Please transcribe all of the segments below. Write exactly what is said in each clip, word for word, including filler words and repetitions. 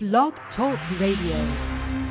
Blog Talk Radio.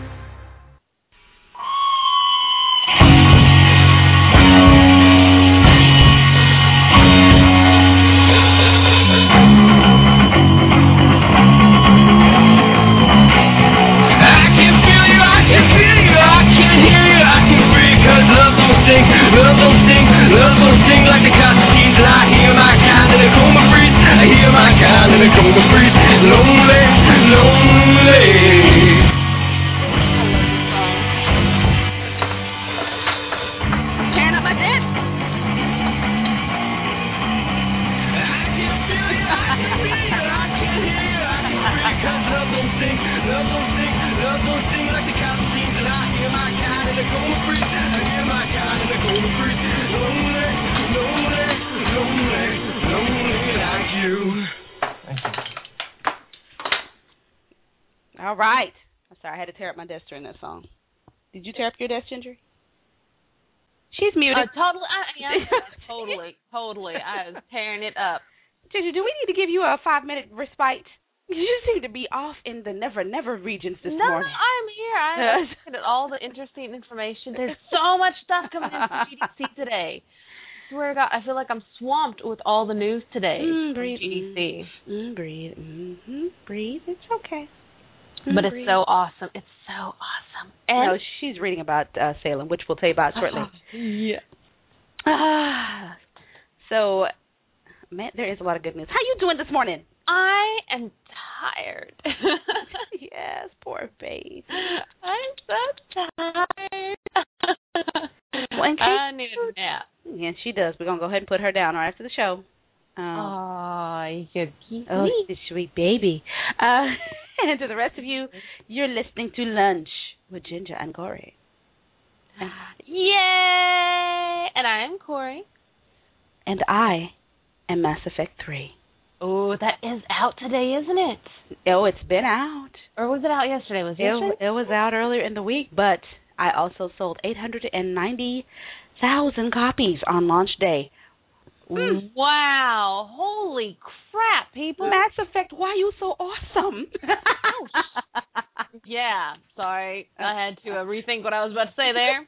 My desk during that song. Did you tear up your desk, Ginger? She's muted. Uh, totally. I, yeah, totally. Totally. I was tearing it up. Ginger, do we need to give you a five-minute respite? You seem to be off in the never, never regions this no, morning. No, I'm here. I looked at all the interesting information. There's so much stuff coming in from G D C today. I swear to God, I feel like I'm swamped with all the news today mm, from breathe, G D C. Mm, breathe. Mm-hmm. Breathe. It's okay. But it's so awesome. It's so awesome. And no, she's reading about uh, Salem, which we'll tell you about shortly. Yeah. Ah, so, man, there is a lot of good news. How you doing this morning? I am tired. Yes, poor babe. I'm so tired. Well, in case I need a nap. Yeah, she does. We're going to go ahead and put her down right after the show. Um, oh, you're cute. Oh, she's a sweet baby. Uh, and to the rest of you, you're listening to Lunch with Ginger and Corey. Yay! And I am Corey. And I am Mass Effect three. Oh, that is out today, isn't it? Oh, it's been out. Or was it out yesterday? Was it yesterday? It, it was out earlier in the week, but I also sold eight hundred ninety thousand copies on launch day. Mm. Wow. Holy crap, people. Mass Effect, why are you so awesome? Yeah, sorry. I had to uh, rethink what I was about to say there.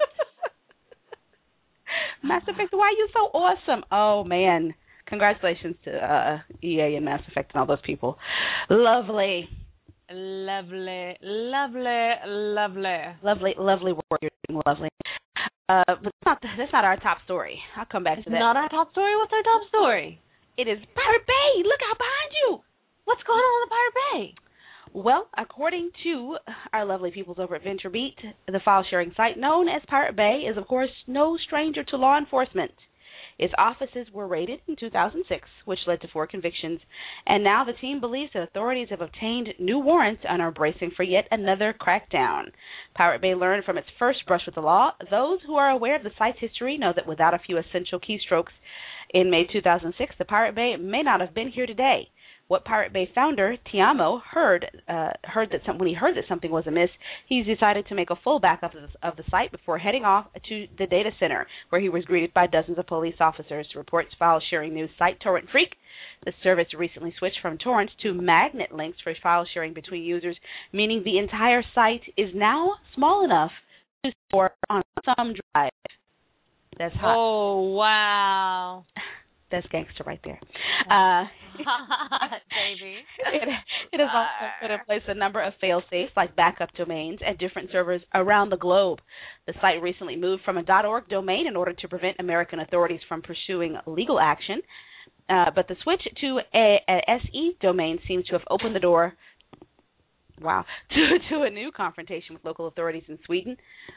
Mass Effect, why are you so awesome? Oh, man. Congratulations to uh, E A and Mass Effect and all those people. Lovely. Lovely, lovely, lovely. Lovely, lovely work. You're doing lovely. Uh, but that's not, that's not our top story. I'll come back it's to that. Not our top story? What's our top story? It is Pirate Bay. Look out behind you. What's going on with Pirate Bay? Well, according to our lovely peoples over at VentureBeat, the file-sharing site known as Pirate Bay is, of course, no stranger to law enforcement. Its offices were raided in two thousand six, which led to four convictions, and now the team believes that authorities have obtained new warrants and are bracing for yet another crackdown. Pirate Bay learned from its first brush with the law. Those who are aware of the site's history know that without a few essential keystrokes in May two thousand six, the Pirate Bay may not have been here today. What Pirate Bay founder Tiamo heard uh, heard that some, when he heard that something was amiss, he's decided to make a full backup of the, of the site before heading off to the data center, where he was greeted by dozens of police officers. Reports file sharing news site Torrent Freak. The service recently switched from torrents to magnet links for file sharing between users, meaning the entire site is now small enough to store on some drive. That's hot. Oh, wow. That's gangster right there. Uh, Baby. It, it has also put in place a number of fail-safes, like backup domains, at different servers around the globe. The site recently moved from a .org domain in order to prevent American authorities from pursuing legal action. Uh, but the switch to a, a S E domain seems to have opened the door, wow, to, to a new confrontation with local authorities in Sweden.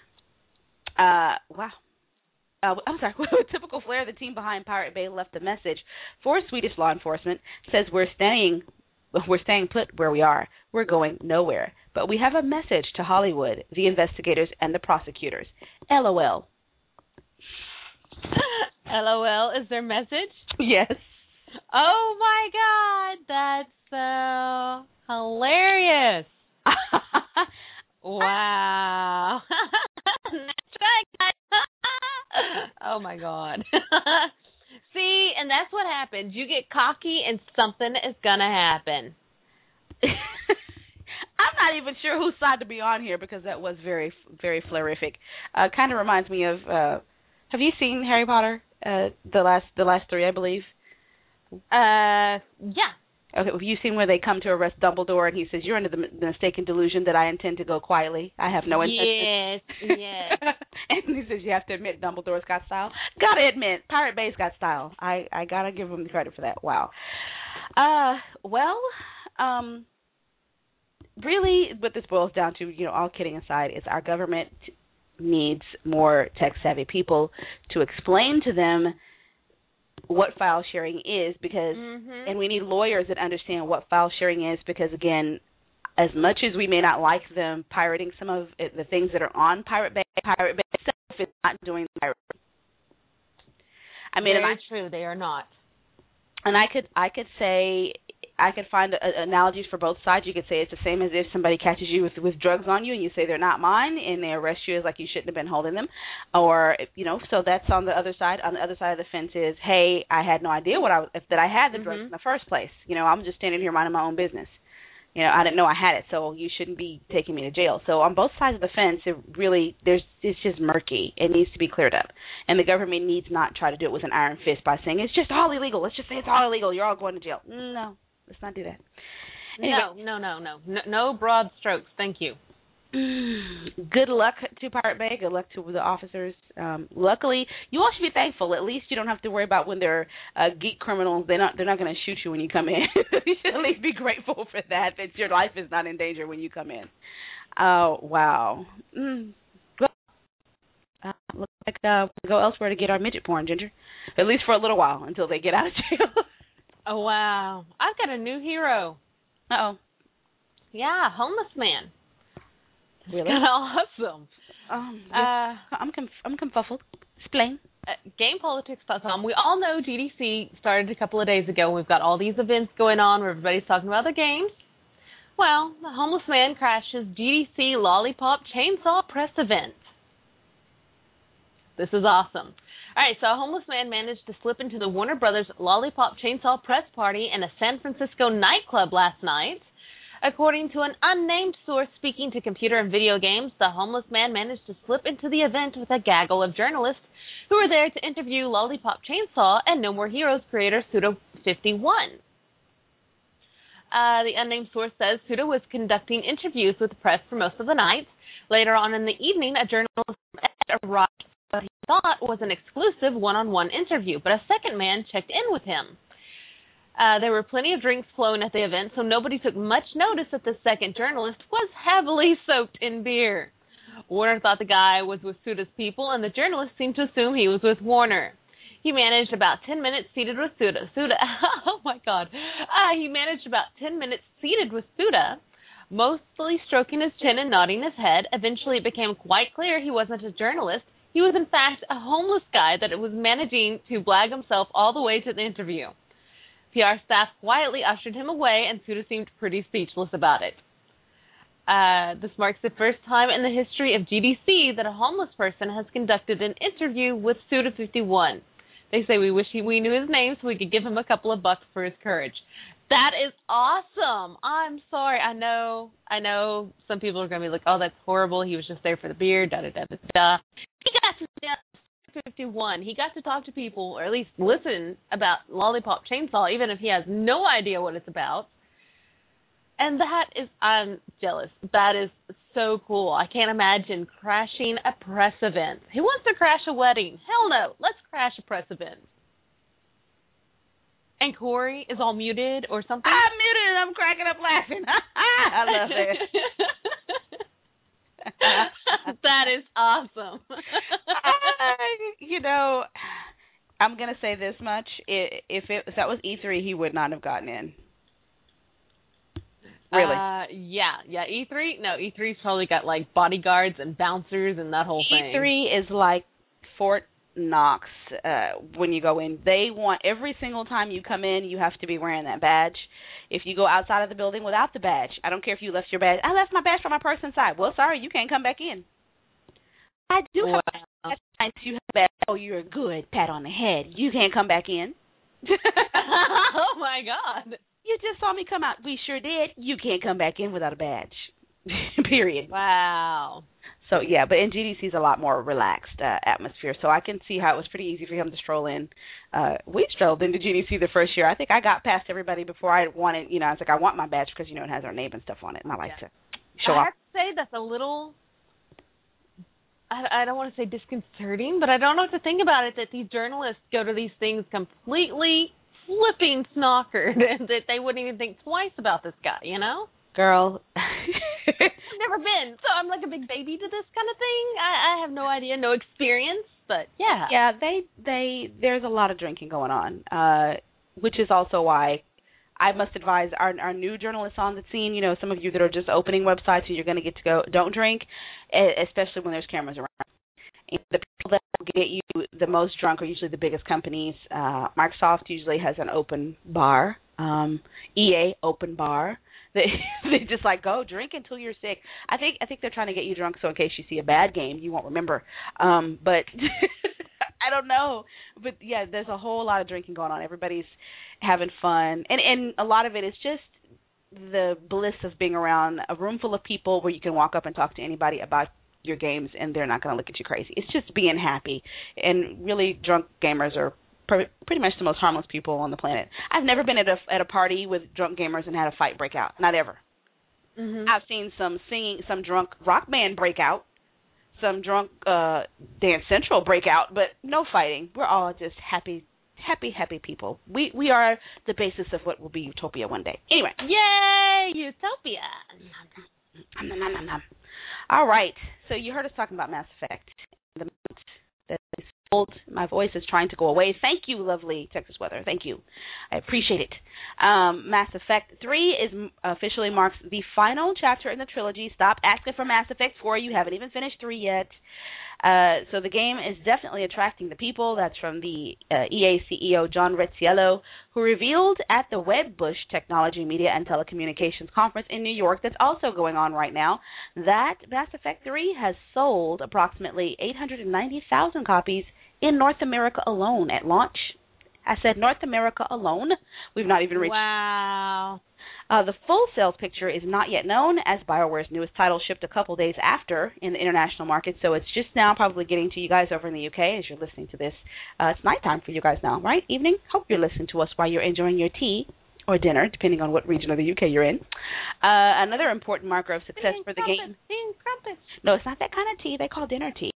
Uh, wow. Uh, I'm sorry, with typical flair, the team behind Pirate Bay left a message for Swedish law enforcement. Says we're staying, we're staying put where we are. We're going nowhere. But we have a message to Hollywood, the investigators, and the prosecutors. L O L. L O L is their message? Yes. Oh my God, that's so hilarious. Wow. Oh my God. See, and that's what happens. You get cocky and something is going to happen. I'm wasn't sure whose side to be on here because that was very, very flarific. Uh, kind of reminds me of. Uh, have you seen Harry Potter? Uh, the last, the last three, I believe. Uh, yeah. Okay, have you seen where they come to arrest Dumbledore and he says, "You're under the, the mistaken delusion that I intend to go quietly. I have no intention." Yes, yes. And he says, "You have to admit Dumbledore's got style." Gotta admit, Pirate Bay's got style. I, I gotta give him the credit for that. Wow. Uh, well, um, really what this boils down to, you know, all kidding aside, is our government needs more tech-savvy people to explain to them what file sharing is, because mm-hmm. and we need lawyers that understand what file sharing is, because again, as much as we may not like them pirating some of it, the things that are on Pirate Bay, Pirate Bay itself is not doing the pirating. I mean, very I, true, they are not. And I could I could say I could find a, a, analogies for both sides. You could say it's the same as if somebody catches you with, with drugs on you and you say they're not mine, and they arrest you as like you shouldn't have been holding them, or you know. So that's on the other side. On the other side of the fence is, hey, I had no idea what I if, that I had the mm-hmm. drugs in the first place. You know, I'm just standing here minding my own business. You know, I didn't know I had it, so you shouldn't be taking me to jail. So on both sides of the fence, it really there's it's just murky. It needs to be cleared up, and the government needs not try to do it with an iron fist by saying it's just all illegal. Let's just say it's all illegal. You're all going to jail. No. Let's not do that. Anyway. No, no, no, no, no. No broad strokes. Thank you. Good luck to Pirate Bay. Good luck to the officers. Um, luckily, you all should be thankful. At least you don't have to worry about when they're uh, geek criminals. They're not. They're not going to shoot you when you come in. You should at least be grateful for that. That your life is not in danger when you come in. Oh wow. Mm. Well, uh, looks like uh, we go elsewhere to get our midget porn, Ginger. At least for a little while until they get out of jail. Oh, wow. I've got a new hero. Uh-oh. Yeah, homeless man. Really? Awesome. Um, uh, I'm conf- I'm confuffled. Explain. Uh, game politics dot com. We all know G D C started a couple of days ago. We've got all these events going on where everybody's talking about their games. Well, the homeless man crashes G D C Lollipop Chainsaw Press event. This is awesome. All right, so a homeless man managed to slip into the Warner Brothers Lollipop Chainsaw Press Party in a San Francisco nightclub last night. According to an unnamed source speaking to Computer and Video Games, the homeless man managed to slip into the event with a gaggle of journalists who were there to interview Lollipop Chainsaw and No More Heroes creator Suda fifty-one. Uh, the unnamed source says Suda was conducting interviews with the press for most of the night. Later on in the evening, a journalist arrived what he thought was an exclusive one-on-one interview, but a second man checked in with him. Uh, there were plenty of drinks flowing at the event, so nobody took much notice that the second journalist was heavily soaked in beer. Warner thought the guy was with Suda's people, and the journalist seemed to assume he was with Warner. He managed about ten minutes seated with Suda. Suda, oh my God. Uh, he managed about ten minutes seated with Suda, mostly stroking his chin and nodding his head. Eventually it became quite clear he wasn't a journalist. He was, in fact, a homeless guy that was managing to blag himself all the way to the interview. P R staff quietly ushered him away, and Suda seemed pretty speechless about it. Uh, this marks the first time in the history of G D C that a homeless person has conducted an interview with Suda fifty-one. They say we wish he, we knew his name so we could give him a couple of bucks for his courage. That is awesome. I'm sorry. I know I know some people are going to be like, oh, that's horrible. He was just there for the beer, da-da-da-da-da. He got to see fifty-one. He got to talk to people, or at least listen about Lollipop Chainsaw, even if he has no idea what it's about. And that is, I'm jealous. That is so cool. I can't imagine crashing a press event. Who wants to crash a wedding? Hell no. Let's crash a press event. And Corey is all muted or something? I'm muted and I'm cracking up laughing. I love it. That is awesome. I, you know, I'm going to say this much. If, it, if that was E three, he would not have gotten in. Really? Uh, yeah, yeah. E three? No, E three's probably got, like, bodyguards and bouncers and that whole thing. E three is like Fort Knox uh, when you go in. They want every single time you come in, you have to be wearing that badge. If you go outside of the building without the badge, I don't care if you left your badge. I left my badge for my purse inside. Well, sorry, you can't come back in. I do wow. have a badge. You have a badge. Oh, you're good. Pat on the head. You can't come back in. Oh, my God. You just saw me come out. We sure did. You can't come back in without a badge. period. Wow. So, yeah, but in G D C is a lot more relaxed uh, atmosphere, so I can see how it was pretty easy for him to stroll in. Uh, we strolled into G D C the first year. I think I got past everybody before I wanted, you know, I was like, I want my badge because, you know, it has our name and stuff on it, and I like yeah. to show I off. have to say that's a little, I, I don't want to say disconcerting, but I don't know what to think about it, that these journalists go to these things completely flipping snockered and that they wouldn't even think twice about this guy, you know? Girl. I've never been, so I'm like a big baby to this kind of thing. I, I have no idea, no experience, but yeah. Yeah, they, they, there's a lot of drinking going on, uh, which is also why I must advise our, our new journalists on the scene, you know, some of you that are just opening websites and you're going to get to go, don't drink, especially when there's cameras around. And the people that will get you the most drunk are usually the biggest companies. Uh, Microsoft usually has an open bar. Um, E A, open bar. They, they just like, go drink until you're sick. I think I think they're trying to get you drunk so in case you see a bad game, you won't remember. Um, but I don't know. But, yeah, there's a whole lot of drinking going on. Everybody's having fun. And, and a lot of it is just the bliss of being around a room full of people where you can walk up and talk to anybody about your games and they're not going to look at you crazy. It's just being happy. And really, drunk gamers are pretty much the most harmless people on the planet. I've never been at a at a party with drunk gamers and had a fight break out. Not ever. Mm-hmm. I've seen some singing, some drunk rock band break out, some drunk uh, Dance Central break out, but no fighting. We're all just happy, happy, happy people. We we are the basis of what will be utopia one day. Anyway. Yay, utopia. Nom, nom, nom, nom. All right. So you heard us talking about Mass Effect. The that is old. My voice is trying to go away. Thank you, lovely Texas weather. Thank you. I appreciate it. Um, Mass Effect three is officially marks the final chapter in the trilogy. Stop asking for Mass Effect four. You haven't even finished three yet. Uh, so the game is definitely attracting the people. That's from the uh, E A C E O John Rezziello, who revealed at the Wedbush Technology, Media, and Telecommunications Conference in New York that's also going on right now that Mass Effect three has sold approximately eight hundred ninety thousand copies in North America alone at launch. I said North America alone. We've not even reached... Wow. Uh, the full sales picture is not yet known, as BioWare's newest title shipped a couple days after in the international market, so it's just now probably getting to you guys over in the U K as you're listening to this. Uh, it's nighttime for you guys now, right? Evening? Hope you're listening to us while you're enjoying your tea or dinner, depending on what region of the U K you're in. Uh, another important marker of success Being for the crumpets, game... Being crumpets. No, it's not that kind of tea. They call dinner tea.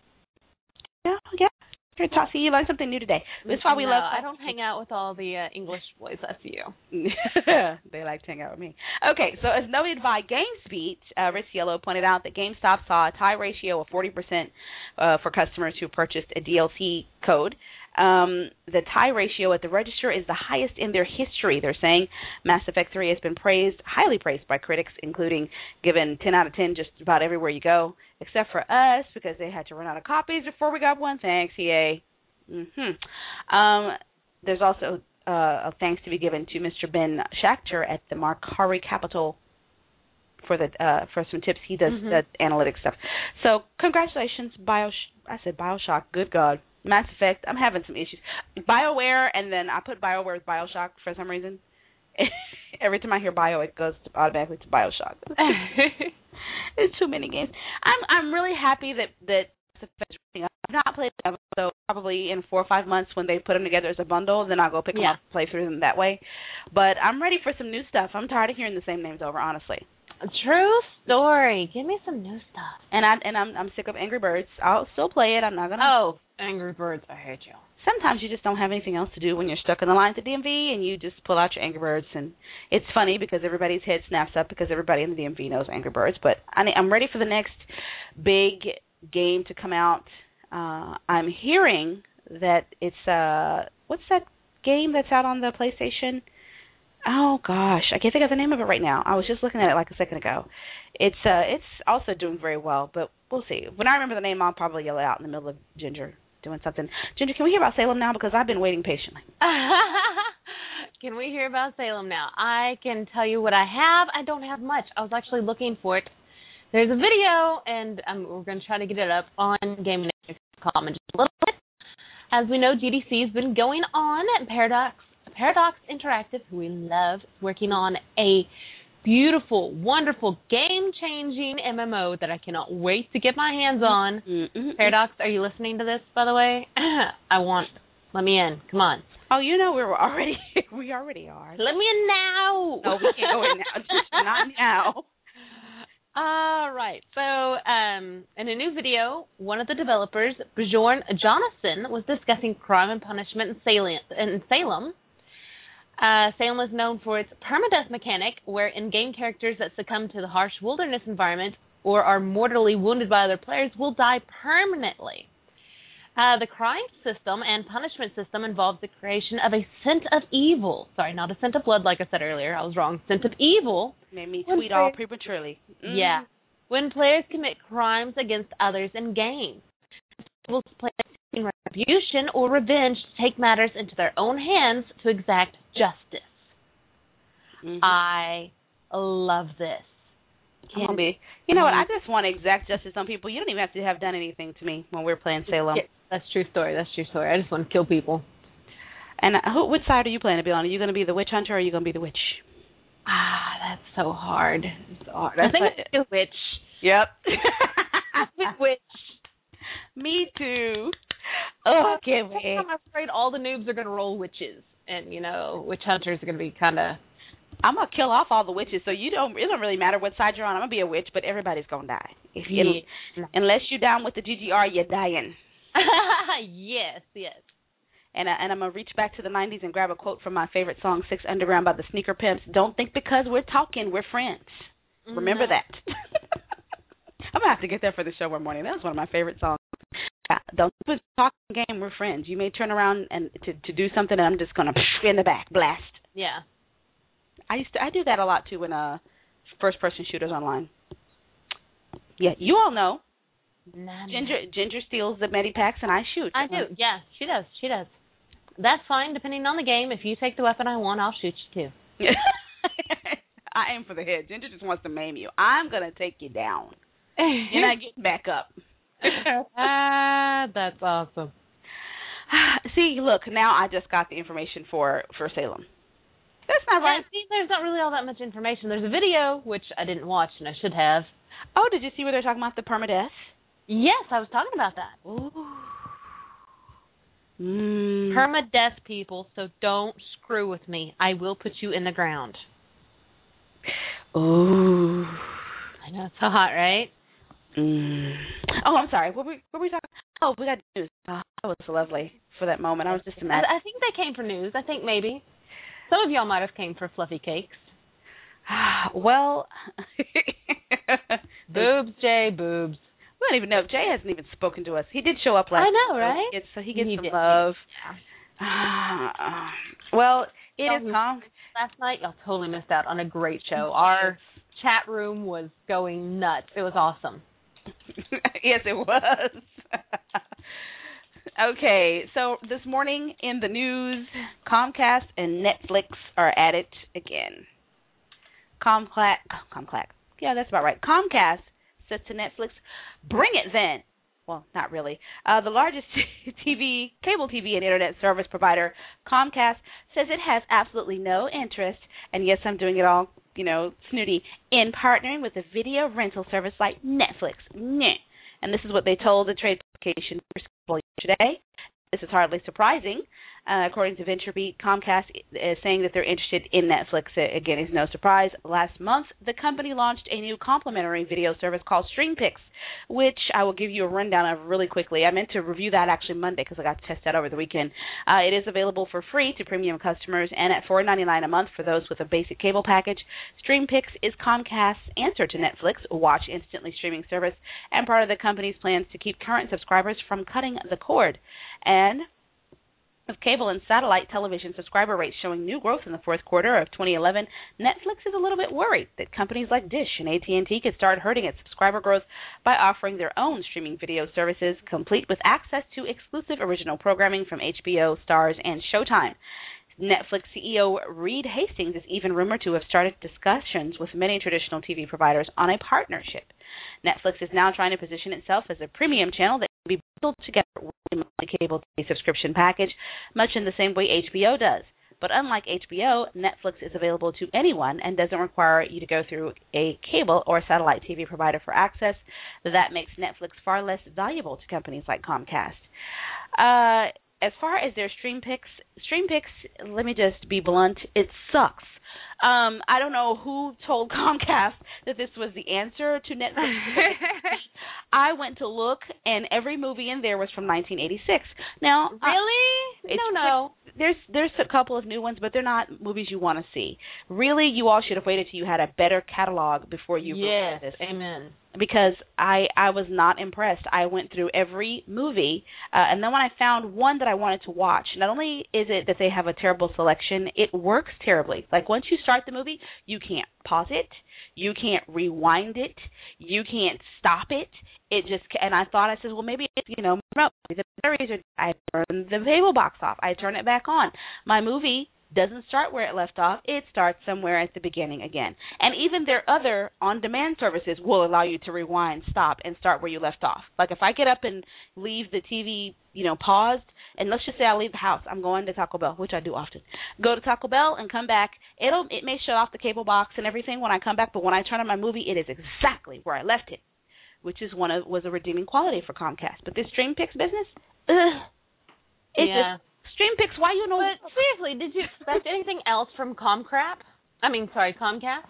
Yeah, yeah. Here, Tossie, you learned something new today. That's why we no, love... I don't hang out with all the uh, English boys. That's you. They like to hang out with me. Okay, so as noted by GameSpeed, uh, Rezziello pointed out that GameStop saw a tie ratio of forty percent uh, for customers who purchased a D L C code. Um, the tie ratio at the register is the highest in their history, they're saying. Mass Effect three has been praised, highly praised by critics, including given ten out of ten just about everywhere you go, except for us, because they had to run out of copies before we got one. Thanks, E A. Mm-hmm. Um, there's also uh, a thanks to be given to Mister Ben Schachter at the Marcari Capital for the uh, for some tips. He does mm-hmm. the analytics stuff. So congratulations, Bio. I said BioShock. Good God. Mass Effect. I'm having some issues. BioWare, and then I put BioWare with BioShock for some reason. Every time I hear Bio, it goes to, automatically to BioShock. There's too many games. I'm I'm really happy that that Mass Effect is running up. I've not played them, so probably in four or five months when they put them together as a bundle, then I'll go pick them yeah. up and play through them that way. But I'm ready for some new stuff. I'm tired of hearing the same names over, honestly. True story. Give me some new stuff. And I and I'm I'm sick of Angry Birds. I'll still play it. I'm not gonna. Oh, Angry Birds! I hate you. Sometimes you just don't have anything else to do when you're stuck in the lines at D M V, and you just pull out your Angry Birds, and it's funny because everybody's head snaps up because everybody in the D M V knows Angry Birds. But I, I'm ready for the next big game to come out. Uh, I'm hearing that it's uh, what's that game that's out on the PlayStation? Oh gosh, I can't think of the name of it right now. I was just looking at it like a second ago. It's uh, it's also doing very well, but we'll see. When I remember the name, I'll probably yell it out in the middle of Ginger doing something. Ginger, can we hear about Salem now? Because I've been waiting patiently. Can we hear about Salem now? I can tell you what I have. I don't have much. I was actually looking for it. There's a video, and um, we're going to try to get it up on gaming dot com in just a little bit. As we know, G D C has been going on at Paradox. Paradox Interactive, who we love, is working on a beautiful, wonderful, game-changing M M O that I cannot wait to get my hands on. Mm-hmm. Paradox, are you listening to this, by the way? I want, let me in. Come on. Oh, you know we're already, we already are. Let me in now. No, we can't go in now. Just not now. All right. So, um, in a new video, one of the developers, Bjorn Jonasson, was discussing crime and punishment in Salem. In Salem. Uh, Salem is known for its permadeath mechanic, where in-game characters that succumb to the harsh wilderness environment or are mortally wounded by other players will die permanently. Uh, the crime system and punishment system involves the creation of a scent of evil. Sorry, not a scent of blood, like I said earlier. I was wrong. Scent of evil. Made me tweet all prematurely. Mm. Yeah. When players commit crimes against others in game, players seeking retribution or revenge to take matters into their own hands to exact justice. Mm-hmm. I love this. Can be. You know what? I just want to exact justice on people. You don't even have to have done anything to me when we're playing Salem. Yeah, that's true story. That's true story. I just want to kill people. And who, which side are you planning to be on? Are you going to be the witch hunter or are you going to be the witch? Ah, that's so hard. It's so hard. I think it's the witch. Yep. Witch. Me too. Oh, I can't wait. I'm afraid all the noobs are going to roll witches, and you know, witch hunters are going to be kind of. I'm gonna kill off all the witches, so you don't. It don't really matter what side you're on. I'm gonna be a witch, but everybody's gonna die. If you, yeah. Unless you're down with the G G R, you're dying. Yes, yes. And, uh, and I'm going to reach back to the nineties and grab a quote from my favorite song, Six Underground by the Sneaker Pimps. Don't think because we're talking, we're friends. Remember no. that. I'm going to have to get there for the show one morning. That was one of my favorite songs. Don't think we're talking game, we're friends. You may turn around and to, to do something, and I'm just going to in the back, blast. Yeah. I used to, I do that a lot, too, in uh, first-person shooters online. Yeah, you all know. None. Ginger Ginger steals the medipacks, and I shoot. I do, yeah. She does, she does. That's fine, depending on the game. If you take the weapon I want, I'll shoot you, too. I aim for the head. Ginger just wants to maim you. I'm going to take you down. And I get back up. Ah, that's awesome. See, look, now I just got the information for, for Salem. That's not right. Yeah, see, there's not really all that much information. There's a video, which I didn't watch, and I should have. Oh, did you see where they're talking about the permadeath? Yes, I was talking about that. Ooh. Mm. Permadeath, people, so don't screw with me. I will put you in the ground. Ooh. I know, it's so hot, right? Mm. Oh, I'm sorry. What were, what were we talking about? Oh, we got news. Oh, that was lovely for that moment. I was just imagining. I, I think they came for news. I think maybe. Some of y'all might have came for fluffy cakes. Well. Boobs, Jay, boobs. We don't even know. Jay hasn't even spoken to us. He did show up last I know, right? So he gets, so he gets he some did. love. Yeah. Well, it y'all is calm. Last night, y'all totally missed out on a great show. Our chat room was going nuts. It was awesome. Yes, it was. Okay, so this morning in the news, Comcast and Netflix are at it again. Comcast, Comcast, yeah, that's about right. Comcast says to Netflix, bring it then. Well, not really. Uh, the largest T V, cable T V and internet service provider, Comcast, says it has absolutely no interest, and yes, I'm doing it all, you know, snooty, in partnering with a video rental service like Netflix. Nyeh. And this is what they told the trade publication yesterday. This is hardly surprising. Uh, according to VentureBeat, Comcast is saying that they're interested in Netflix. Again, is no surprise. Last month, the company launched a new complimentary video service called StreamPix, which I will give you a rundown of really quickly. I meant to review that actually Monday because I got to test that over the weekend. Uh, it is available for free to premium customers and at four dollars and ninety-nine cents a month for those with a basic cable package. StreamPix is Comcast's answer to Netflix, watch instantly streaming service, and part of the company's plans to keep current subscribers from cutting the cord. And of cable and satellite television subscriber rates showing new growth in the fourth quarter of twenty eleven, Netflix is a little bit worried that companies like Dish and A T and T could start hurting its subscriber growth by offering their own streaming video services, complete with access to exclusive original programming from H B O, Starz, and Showtime. Netflix C E O Reed Hastings is even rumored to have started discussions with many traditional T V providers on a partnership. Netflix is now trying to position itself as a premium channel that can be bundled together with a monthly cable T V subscription package, much in the same way H B O does. But unlike H B O, Netflix is available to anyone and doesn't require you to go through a cable or satellite T V provider for access. That makes Netflix far less valuable to companies like Comcast. Uh, as far as their Stream Picks, Stream Picks, let me just be blunt, it sucks. Um, I don't know who told Comcast that this was the answer to Netflix. I went to look, and every movie in there was from nineteen eighty-six. Now, really? Uh, no, no. There's there's a couple of new ones, but they're not movies you want to see. Really, you all should have waited till you had a better catalog before you yes, this. Amen. Because I I was not impressed. I went through every movie, uh, and then when I found one that I wanted to watch, not only is it that they have a terrible selection, it works terribly. Like once you start the movie, you can't pause it, you can't rewind it, you can't stop it. It just, and I thought, I said, well, maybe it's, you know, the batteries are, I turn the cable box off, I turn it back on. My movie doesn't start where it left off, it starts somewhere at the beginning again. And even their other on-demand services will allow you to rewind, stop, and start where you left off. Like if I get up and leave the T V, you know, paused, and let's just say I leave the house, I'm going to Taco Bell, which I do often. Go to Taco Bell and come back, it'll it may shut off the cable box and everything when I come back, but when I turn on my movie, it is exactly where I left it, which is one of was a redeeming quality for Comcast. But this Stream Picks business, ugh, it's yeah. just Stream Picks. Why you know? But seriously, did you expect anything else from Comcrap? I mean, sorry, Comcast.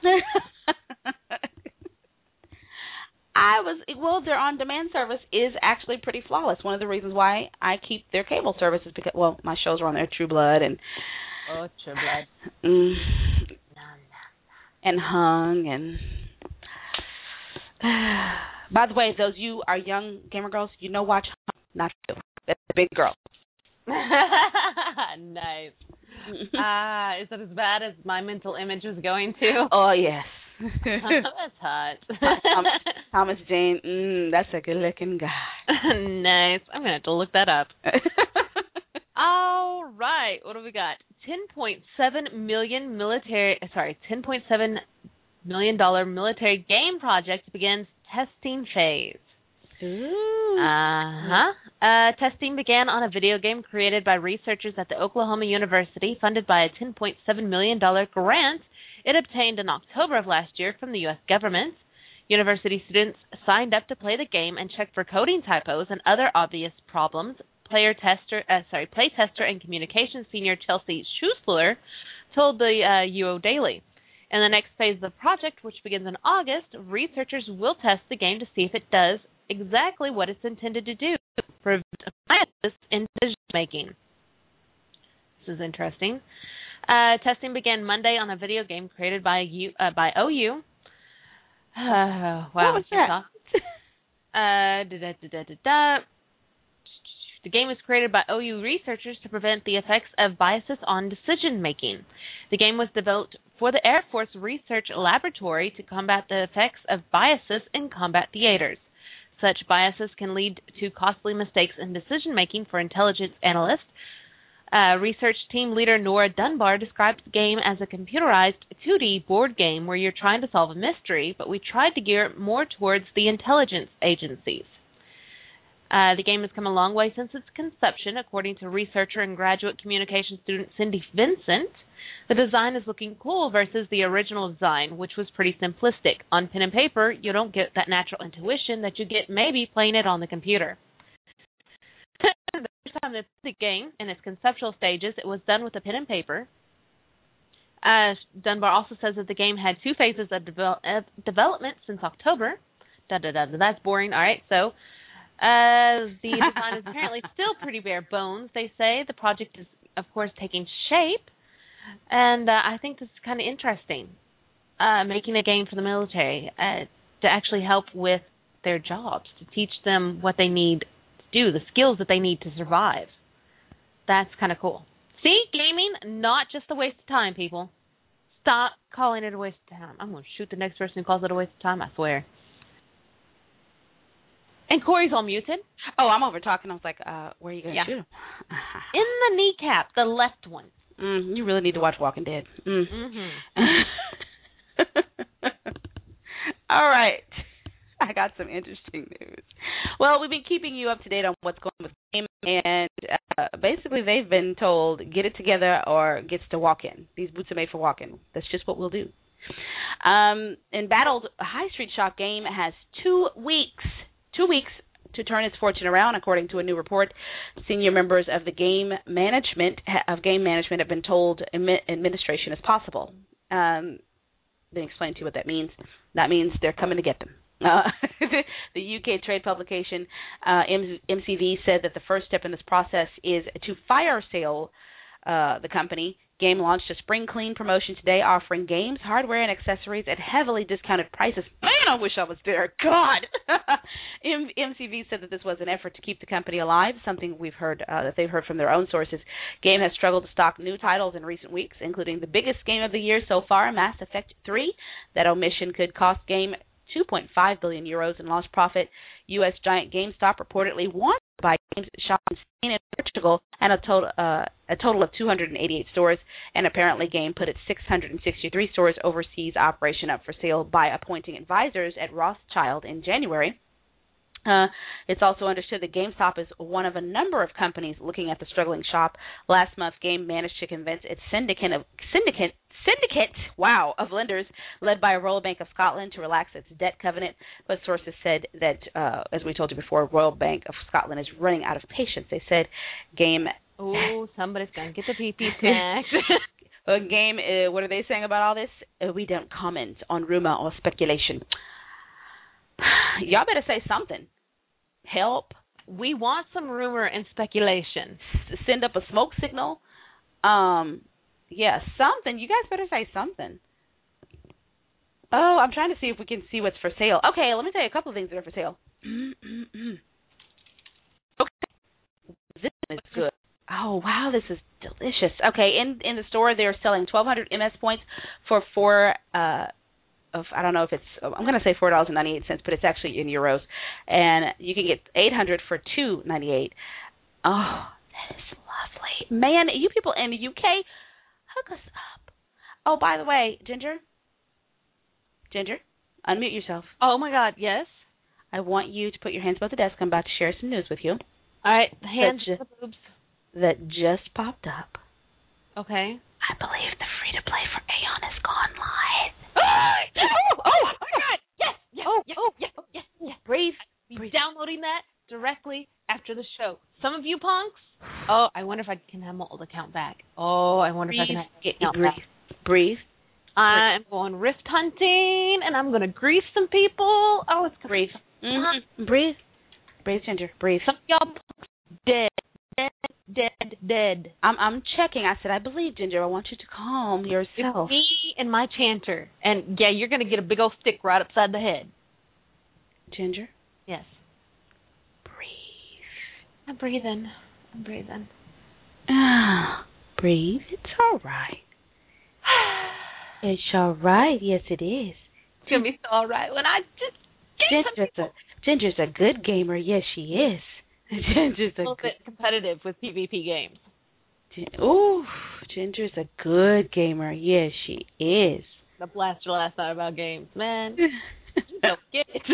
I was well. Their on-demand service is actually pretty flawless. One of the reasons why I keep their cable service is because well, my shows are on there, True Blood and oh, True Blood, mm, and Hung and. By the way, those you are young gamer girls, you know, watch Hung, not you. That's the big girl. Nice. Ah, uh, is that as bad as my mental image was going to? Oh yes. That's hot. Thomas, Thomas Jane, mm, that's a good-looking guy. Nice. I'm gonna have to look that up. All right. What do we got? Ten point seven million military. Sorry, ten point seven million dollar military game project begins testing phase. Ooh. Uh-huh. Uh, testing began on a video game created by researchers at the Oklahoma University, funded by a ten point seven million dollars grant it obtained in October of last year from the U S government. University students signed up to play the game and check for coding typos and other obvious problems. Player tester, uh, sorry, play tester and communications senior Chelsea Schuessler told the uh, U O Daily. In the next phase of the project, which begins in August, researchers will test the game to see if it does exactly what it's intended to do, prevent biases in decision making. This is interesting. Uh, testing began Monday on a video game created by U, uh, by O U. Uh, wow. What was that? Uh, da, da, da, da, da, da. The game was created by O U researchers to prevent the effects of biases on decision making. The game was developed for the Air Force Research Laboratory to combat the effects of biases in combat theaters. Such biases can lead to costly mistakes in decision making for intelligence analysts. Uh, research team leader Nora Dunbar described the game as a computerized two D board game where you're trying to solve a mystery, but we tried to gear it more towards the intelligence agencies. Uh, the game has come a long way since its conception, according to researcher and graduate communication student Cindy Vincent. The design is looking cool versus the original design, which was pretty simplistic. On pen and paper, you don't get that natural intuition that you get maybe playing it on the computer. The first time that the game, in its conceptual stages, it was done with a pen and paper. Uh, Dunbar also says that the game had two phases of devel- uh, development since October. Da, da, da, da, that's boring. All right, so uh, the design is apparently still pretty bare bones, they say. The project is, of course, taking shape. And uh, I think this is kind of interesting, uh, making a game for the military uh, to actually help with their jobs, to teach them what they need to do, the skills that they need to survive. That's kind of cool. See, gaming, not just a waste of time, people. Stop calling it a waste of time. I'm going to shoot the next person who calls it a waste of time, I swear. And Corey's all muted. Oh, I'm over talking. I was like, uh, where are you going to yeah. shoot him? In the kneecap, the left one. Mm, you really need to watch Walking Dead. Mm. Mm-hmm. All right. I got some interesting news. Well, we've been keeping you up to date on what's going on with Game, and uh, basically they've been told, get it together or gets to walk in. These boots are made for walking. That's just what we'll do. Um, embattled High Street Shop Game has two weeks, two weeks to turn its fortune around, according to a new report. Senior members of the game management of game management have been told administration is possible. Um, let me explain to you what that means. That means they're coming to get them. Uh, the U K trade publication uh, M C V said that the first step in this process is to fire sale uh, the company. Game launched a spring clean promotion today, offering games, hardware, and accessories at heavily discounted prices. Man, I wish I was there. God. M C V said that this was an effort to keep the company alive, something we've heard uh, that they've heard from their own sources. Game has struggled to stock new titles in recent weeks, including the biggest game of the year so far, Mass Effect three. That omission could cost Game two point five billion euros in lost profit. U S giant GameStop reportedly wants to buy Games Shop in Spain and Portugal, and a total uh, a total of two hundred eighty-eight stores. And apparently, Game put its six hundred sixty-three stores overseas operation up for sale by appointing advisors at Rothschild in January. Uh, it's also understood that GameStop is one of a number of companies looking at the struggling shop. Last month, Game managed to convince its syndicate of syndicate syndicate, wow, of lenders led by Royal Bank of Scotland to relax its debt covenant. But sources said that, uh, as we told you before, Royal Bank of Scotland is running out of patience. They said Game. Oh, somebody's gonna get the pee pee snacks. A Game. Uh, what are they saying about all this? Uh, we don't comment on rumor or speculation. Y'all better say something. Help. We want some rumor and speculation. S- send up a smoke signal. Um, yeah, something. You guys better say something. Oh, I'm trying to see if we can see what's for sale. Okay, let me tell you a couple of things that are for sale. Okay. This is good. Oh, wow, this is delicious. Okay, in in the store, they're selling twelve hundred M S points for four uh Of, I don't know if it's, I'm going to say four dollars and ninety-eight cents, but it's actually in euros. And you can get eight hundred for two dollars and ninety-eight cents. Oh, that is lovely. Man, you people in the U K, hook us up. Oh, by the way, Ginger, Ginger, unmute yourself. Oh, my God, yes? I want you to put your hands above the desk. I'm about to share some news with you. All right, hands that to the boobs. That just popped up. Okay. I believe the free-to-play for Aeon has gone live. oh, oh, my God. Yes, yes, oh, yes, oh, yes, yes, yes. Breathe. Be Breathe. downloading that directly after the show. Some of you punks, oh, I wonder if I can have my old account back. Oh, I wonder Breathe. if I can have my Get, account breathe. back. Breathe. I'm going rift hunting, and I'm going to grief some people. Oh, it's Breathe. Mm-hmm. Breathe. Breathe, Ginger. Breathe. Some of y'all punks dead, dead, dead, dead. I'm I'm checking. I said, I believe, Ginger. I want you to calm yourself. It's me and my chanter. And, yeah, you're going to get a big old stick right upside the head. Ginger? Yes. Breathe. I'm breathing. I'm breathing. Ah, breathe. It's all right. It's all right. Yes, it is. It's going to be so all right when I just get Ginger's a, Ginger's a good gamer. Yes, she is. Ginger's a a little good... bit competitive with PvP games. Ooh, Ginger's a good gamer. Yes, she is. The blaster last night about games. Man, you don't get it.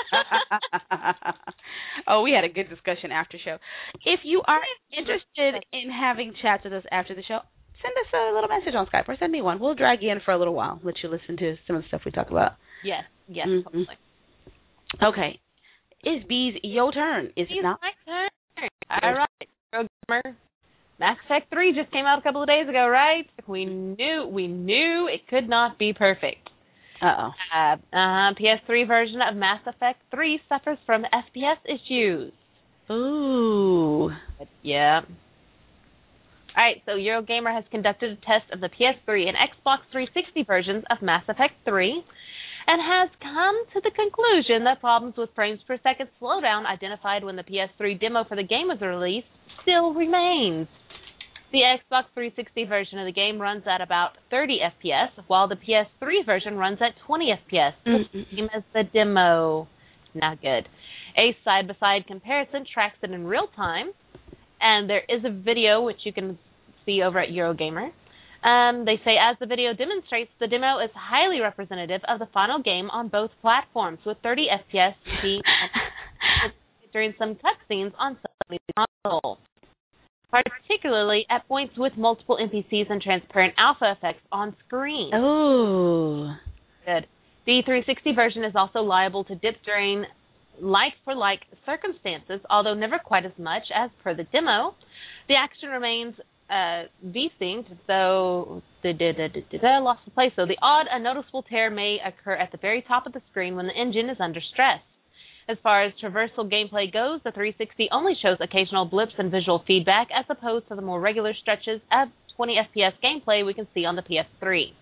Oh, we had a good discussion after show. If you are interested in having chats with us after the show, send us a little message on Skype or send me one. We'll drag you in for a little while, let you listen to some of the stuff we talk about. Yes, yes, mm-hmm. totally. Okay. It's Bee's your turn, is it's it not? my turn. All right, programmer. Mass Effect three just came out a couple of days ago, right? We knew we knew it could not be perfect. Uh-oh. Uh, uh, P S three version of Mass Effect three suffers from F P S issues. Ooh. But, yeah. All right, so Eurogamer has conducted a test of the P S three and Xbox three sixty versions of Mass Effect three and has come to the conclusion that problems with frames per second slowdown identified when the P S three demo for the game was released still remains. The Xbox three sixty version of the game runs at about thirty F P S, while the P S three version runs at twenty F P S, the same as the demo. Not good. A side-by-side comparison tracks it in real time, and there is a video which you can see over at Eurogamer. Um, they say, as the video demonstrates, the demo is highly representative of the final game on both platforms, with thirty F P S being during some cutscenes on Sony's console, particularly at points with multiple N P Cs and transparent alpha effects on screen. Oh. Good. The three sixty version is also liable to dip during like-for-like circumstances, although never quite as much as per the demo. The action remains uh, V-synced, though da, da, da, da, da, da, lost the place. So the odd, unnoticeable tear may occur at the very top of the screen when the engine is under stress. As far as traversal gameplay goes, the three sixty only shows occasional blips and visual feedback, as opposed to the more regular stretches of twenty F P S gameplay we can see on the P S three.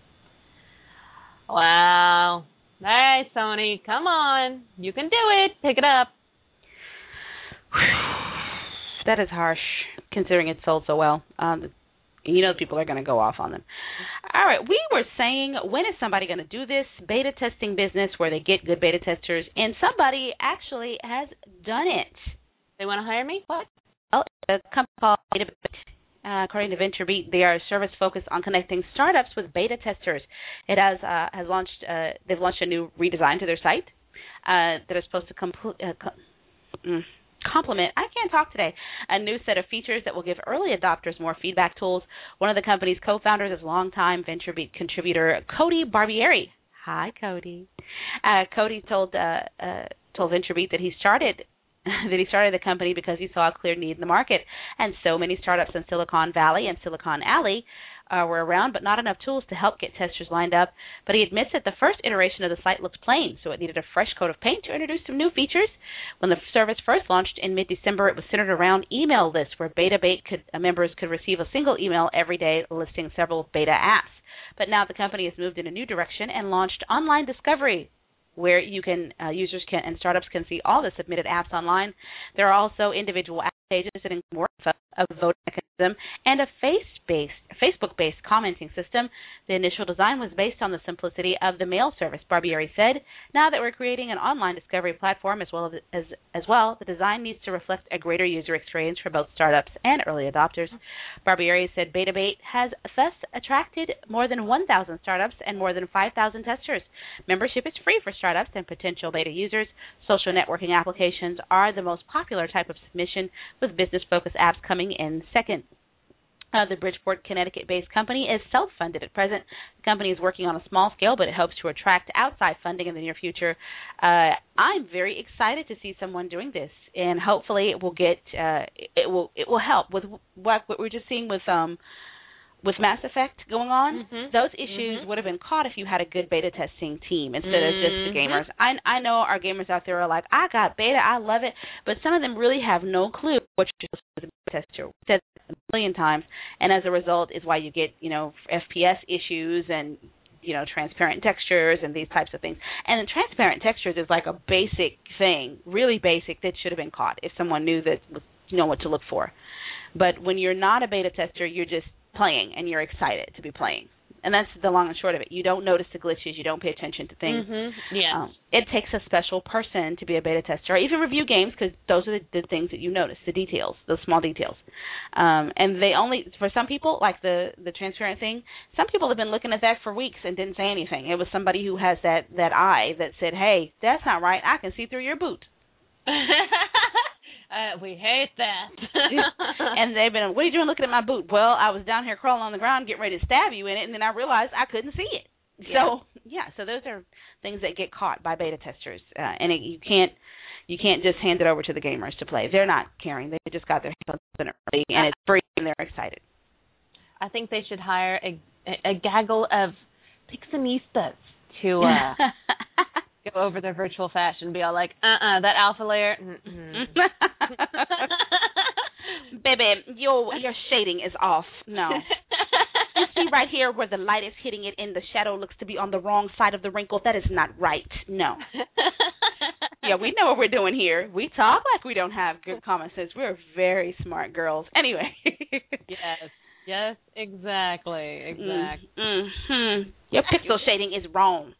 Wow. All right, Sony, come on. You can do it. Pick it up. That is harsh, considering it sold so well. Um, you know people are going to go off on them. All right, we were saying, when is somebody going to do this beta testing business where they get good beta testers, and somebody actually has done it. They want to hire me? What? Oh, a company called BetaBait. Uh, according to VentureBeat, they are a service focused on connecting startups with beta testers. It has uh, has launched. Uh, they've launched a new redesign to their site uh, that is supposed to compl- uh, co- mm, complement. I can't talk today. A new set of features that will give early adopters more feedback tools. One of the company's co-founders is longtime VentureBeat contributor Cody Barbieri. Hi, Cody. Uh, Cody told uh, uh, told VentureBeat that he started. that he started the company because he saw a clear need in the market, and so many startups in Silicon Valley and Silicon Alley uh, were around, but not enough tools to help get testers lined up. But he admits that the first iteration of the site looked plain, so it needed a fresh coat of paint to introduce some new features. When the service first launched in mid-December, it was centered around email lists, where BetaBait could, uh, members could receive a single email every day listing several beta apps. But now the company has moved in a new direction and launched online discovery, where you can uh, users can and startups can see all the submitted apps online. There are also individual app pages that include more info, a voting mechanism, and a face-based, Facebook-based commenting system. The initial design was based on the simplicity of the mail service, Barbieri said. Now that we're creating an online discovery platform as well as, as as well, the design needs to reflect a greater user experience for both startups and early adopters. Barbieri said BetaBait has thus attracted more than one thousand startups and more than five thousand testers. Membership is free for startups and potential beta users. Social networking applications are the most popular type of submission, with business-focused apps coming in second. Uh, the Bridgeport, Connecticut-based company is self-funded at present. The company is working on a small scale, but it hopes to attract outside funding in the near future. Uh, I'm very excited to see someone doing this, and hopefully it will get uh, it will it will help with what, what we're just seeing with um with Mass Effect going on. Mm-hmm. Those issues mm-hmm. would have been caught if you had a good beta testing team instead mm-hmm. of just the gamers. I I know our gamers out there are like, I got beta, I love it, but some of them really have no clue what you're supposed to do as a beta tester. We've said it a million times, and as a result is why you get, you know, F P S issues and, you know, transparent textures and these types of things. And transparent textures is like a basic thing, really basic, that should have been caught if someone knew that, you know, what to look for. But when you're not a beta tester, you're just playing and you're excited to be playing. And that's the long and short of it. You don't notice the glitches. You don't pay attention to things. Mm-hmm. Yeah. Um, it takes a special person to be a beta tester, or even review games, because those are the, the things that you notice, the details, those small details. Um, and they only, for some people, like the, the transparent thing, some people have been looking at that for weeks and didn't say anything. It was somebody who has that, that eye that said, hey, that's not right. I can see through your boot. Uh, we hate that. And they've been, what are you doing looking at my boot? Well, I was down here crawling on the ground getting ready to stab you in it, and then I realized I couldn't see it. Yeah. So, yeah, so those are things that get caught by beta testers. Uh, and it, you can't you can't just hand it over to the gamers to play. They're not caring. They just got their hands on it early, and it's free, and they're excited. I think they should hire a, a, a gaggle of Pixanistas to uh, go over their virtual fashion and be all like, uh-uh, that alpha layer. Baby, your your shading is off. No. You see right here where the light is hitting it and the shadow looks to be on the wrong side of the wrinkle? That is not right. No. Yeah, we know what we're doing here. We talk like we don't have good common sense. We're very smart girls. Anyway. Yes. Yes, exactly. Exactly. Mm, mm-hmm. Your pixel shading is wrong.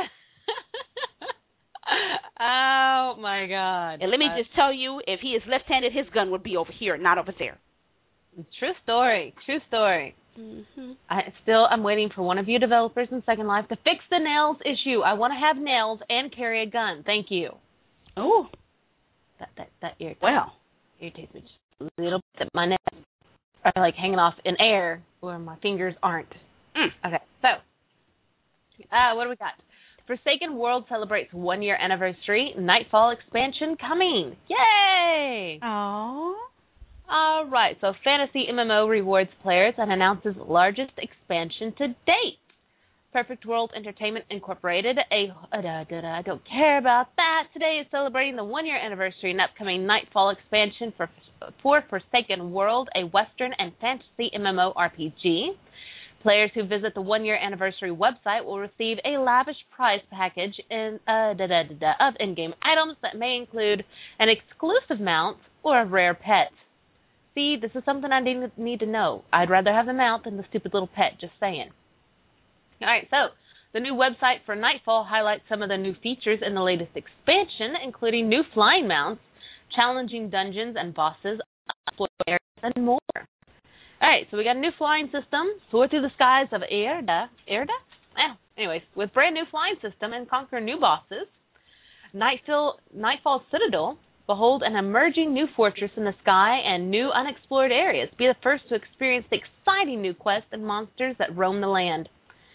Oh, my God. And let me uh, just tell you, if he is left-handed, his gun would be over here, not over there. True story. True story. Mm-hmm. I still, I'm waiting for one of you developers in Second Life to fix the nails issue. I want to have nails and carry a gun. Thank you. Oh. That that that irritates. Well. Irritates me just a little bit. My nails are like hanging off in air where my fingers aren't. Mm. Okay, so uh, what do we got? Forsaken World celebrates one year anniversary. Nightfall expansion coming. Yay! Aww. All right, so Fantasy M M O rewards players and announces largest expansion to date. Perfect World Entertainment Incorporated, a uh, da, da, da, I don't care about that. Today is celebrating the one-year anniversary and upcoming Nightfall expansion for for Forsaken World, a Western and fantasy M M O R P G. Players who visit the one-year anniversary website will receive a lavish prize package in, uh, da, da, da, da, of in-game items that may include an exclusive mount or a rare pet. See, this is something I need to know. I'd rather have the mount than the stupid little pet, just saying. All right, so the new website for Nightfall highlights some of the new features in the latest expansion, including new flying mounts, challenging dungeons and bosses, areas, and more. All right, so we got a new flying system, soar through the skies of Erda. Erda? Eh, anyways, with brand new flying system and conquer new bosses. Nightfall, Nightfall Citadel, behold an emerging new fortress in the sky and new unexplored areas. Be the first to experience the exciting new quests and monsters that roam the land.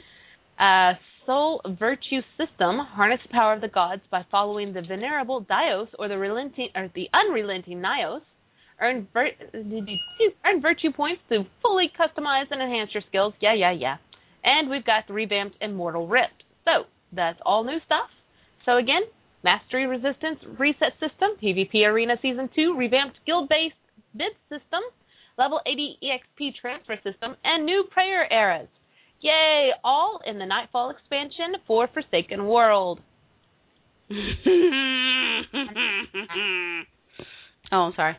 Uh, Soul Virtue System, harness the power of the gods by following the venerable Dios or the relenting or the unrelenting Nios. Earn, vir- earn virtue points to fully customize and enhance your skills. Yeah, yeah, yeah. And we've got the revamped Immortal Rift. So that's all new stuff. So again, Mastery Resistance Reset System, PvP Arena Season two, revamped guild-based bid system, level eighty E X P transfer system, and new prayer eras. Yay! All in the Nightfall expansion for Forsaken World. Oh, I'm sorry.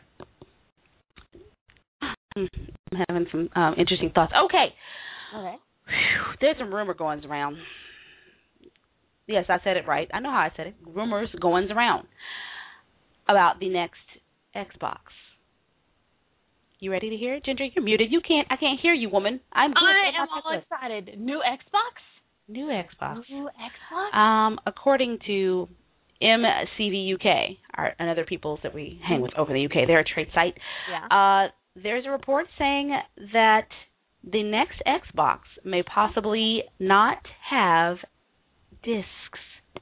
I'm having some um, interesting thoughts. Okay. Okay. Whew, there's some rumor goings around. Yes, I said it right. I know how I said it. Rumors goings around about the next Xbox. You ready to hear it, Ginger? You're muted. You can't. I can't hear you, woman. I'm. I am all excited. New Xbox. New Xbox. New Xbox. Um, according to M C V U K, our, and other peoples that we hang with over the U K, they're a trade site. Yeah. Uh, there's a report saying that the next Xbox may possibly not have discs.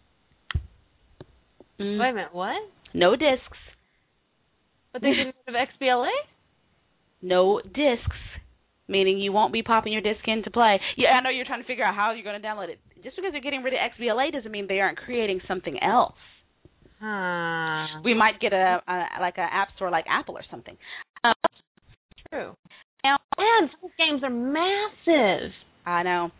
Mm. Wait a minute. What? No discs. But they didn't have X B L A. No discs, meaning you won't be popping your disc in to play. Yeah, I know you're trying to figure out how you're going to download it. Just because they're getting rid of X B L A doesn't mean they aren't creating something else. Huh. We might get a, a like an app store like Apple or something. Um, True. Now, and those games are massive. I know.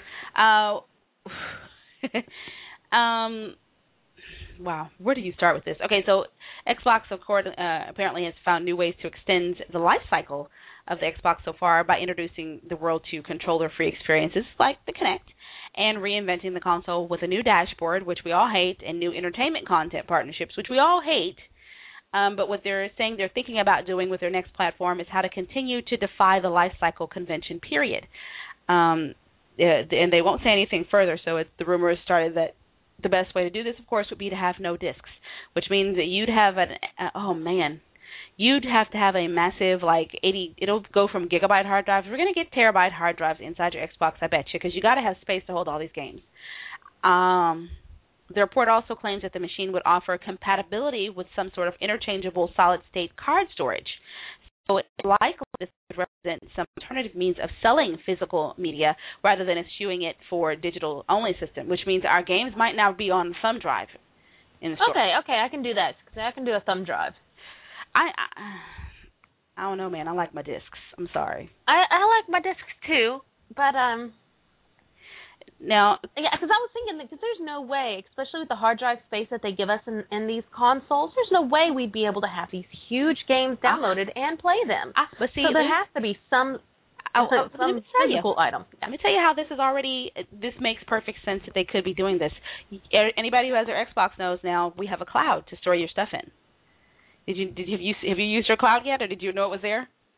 Uh, um. Wow, where do you start with this? Okay, so Xbox, of course, uh, apparently has found new ways to extend the life cycle of the Xbox so far by introducing the world to controller-free experiences like the Kinect and reinventing the console with a new dashboard, which we all hate, and new entertainment content partnerships, which we all hate. Um, but what they're saying they're thinking about doing with their next platform is how to continue to defy the life cycle convention period. Um, and they won't say anything further, so it, the rumor has started that the best way to do this, of course, would be to have no discs, which means that you'd have an, uh, oh, man, you'd have to have a massive, like, eighty, it'll go from gigabyte hard drives. We're going to get terabyte hard drives inside your Xbox, I bet you, because you got to have space to hold all these games. Um, the report also claims that the machine would offer compatibility with some sort of interchangeable solid-state card storage. So it's likely this would represent some alternative means of selling physical media rather than eschewing it for digital-only system, which means our games might now be on thumb drive in the store. Okay, okay, I can do that. I can do a thumb drive. I, I I don't know, man. I like my discs. I'm sorry. I I like my discs too, but um. Now, yeah, because I was thinking that because there's no way, especially with the hard drive space that they give us in, in these consoles, there's no way we'd be able to have these huge games downloaded uh, and play them. Uh, but see, so there has to be some, uh, uh, some physical item. Let me tell you how this is already. This makes perfect sense that they could be doing this. Anybody who has their Xbox knows now we have a cloud to store your stuff in. Did you did you have you have you used your cloud yet, or did you know it was there?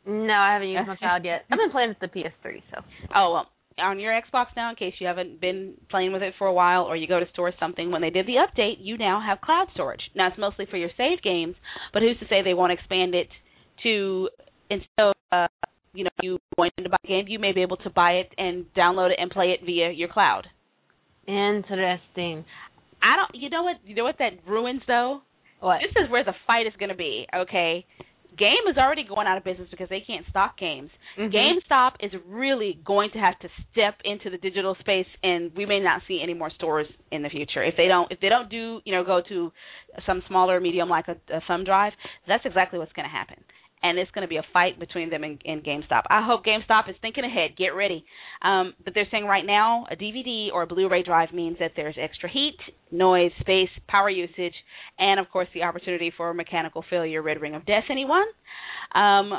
No, I haven't used my cloud yet. I've been playing with the P S three, so. Oh, well, on your Xbox now, in case you haven't been playing with it for a while or you go to store something, when they did the update, you now have cloud storage. Now, it's mostly for your save games, but who's to say they won't expand it to, instead of, uh, you know, you going to buy a game, you may be able to buy it and download it and play it via your cloud. Interesting. I don't, you know what, you know what that ruins, though? What? This is where the fight is going to be, okay? Game is already going out of business because they can't stock games. Mm-hmm. GameStop is really going to have to step into the digital space, and we may not see any more stores in the future. If they don't, if they don't do, you know, go to some smaller medium like a, a thumb drive, that's exactly what's going to happen. And it's going to be a fight between them and, and GameStop. I hope GameStop is thinking ahead. Get ready. Um, but they're saying right now a D V D or a Blu-ray drive means that there's extra heat, noise, space, power usage, and, of course, the opportunity for mechanical failure, red ring of death, anyone? Um,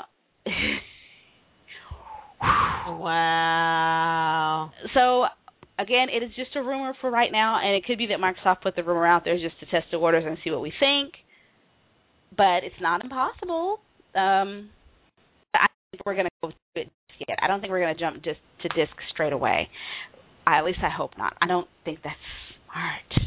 wow. So, again, it is just a rumor for right now, and it could be that Microsoft put the rumor out there just to test the waters and see what we think. But it's not impossible. Um, I think we're going to go to it yet. I don't think we're going to jump just to disc straight away. I, at least I hope not. I don't think that's smart.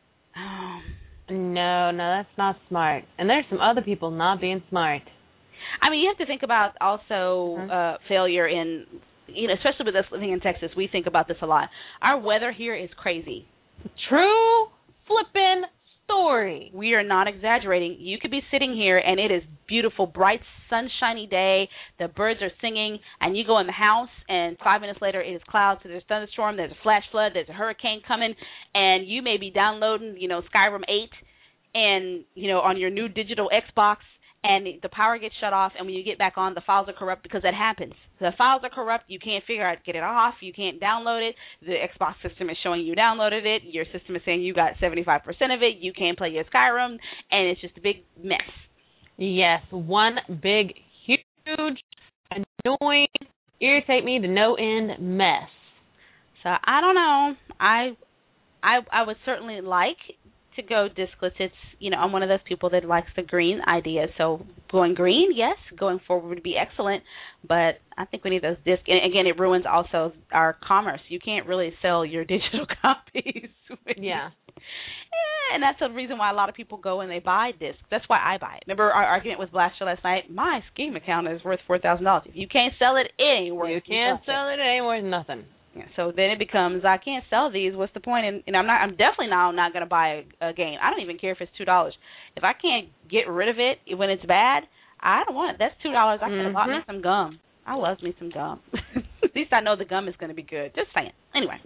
Um, no, no, that's not smart. And there's some other people not being smart. I mean, you have to think about also mm-hmm. uh, failure in, you know, especially with us living in Texas, we think about this a lot. Our weather here is crazy. True flippin' story. We are not exaggerating. You could be sitting here and it is beautiful, bright, sunshiny day. The birds are singing, and you go in the house, and five minutes later it is clouds. So there's a thunderstorm, there's a flash flood, there's a hurricane coming, and you may be downloading, you know, Skyrim eight, and you know, on your new digital Xbox, and the power gets shut off, and when you get back on, the files are corrupt because that happens. The files are corrupt. You can't figure out, get it off. You can't download it. The Xbox system is showing you downloaded it. Your system is saying you got seventy-five percent of it. You can't play your Skyrim, and it's just a big mess. Yes, one big, huge, annoying, irritate me to no end mess. So I don't know. I, I, I would certainly like to go discless. It's, you know, I'm one of those people that likes the green idea. So going green, yes, going forward would be excellent. But I think we need those discs. And again, it ruins also our commerce. You can't really sell your digital copies. Yeah. Yeah, and that's the reason why a lot of people go and they buy discs. That's why I buy it. Remember our argument with Blaster last night? My Steam account is worth four thousand dollars. If you can't sell it, it ain't worth You can't sell it, it ain't worth nothing. Yeah, so then it becomes, I can't sell these. What's the point? And, and I'm not. I'm definitely now not going to buy a, a game. I don't even care if it's two dollars. If I can't get rid of it when it's bad, I don't want it. That's two dollars. I could have mm-hmm. bought me some gum. I love me some gum. At least I know the gum is going to be good. Just saying. Anyway.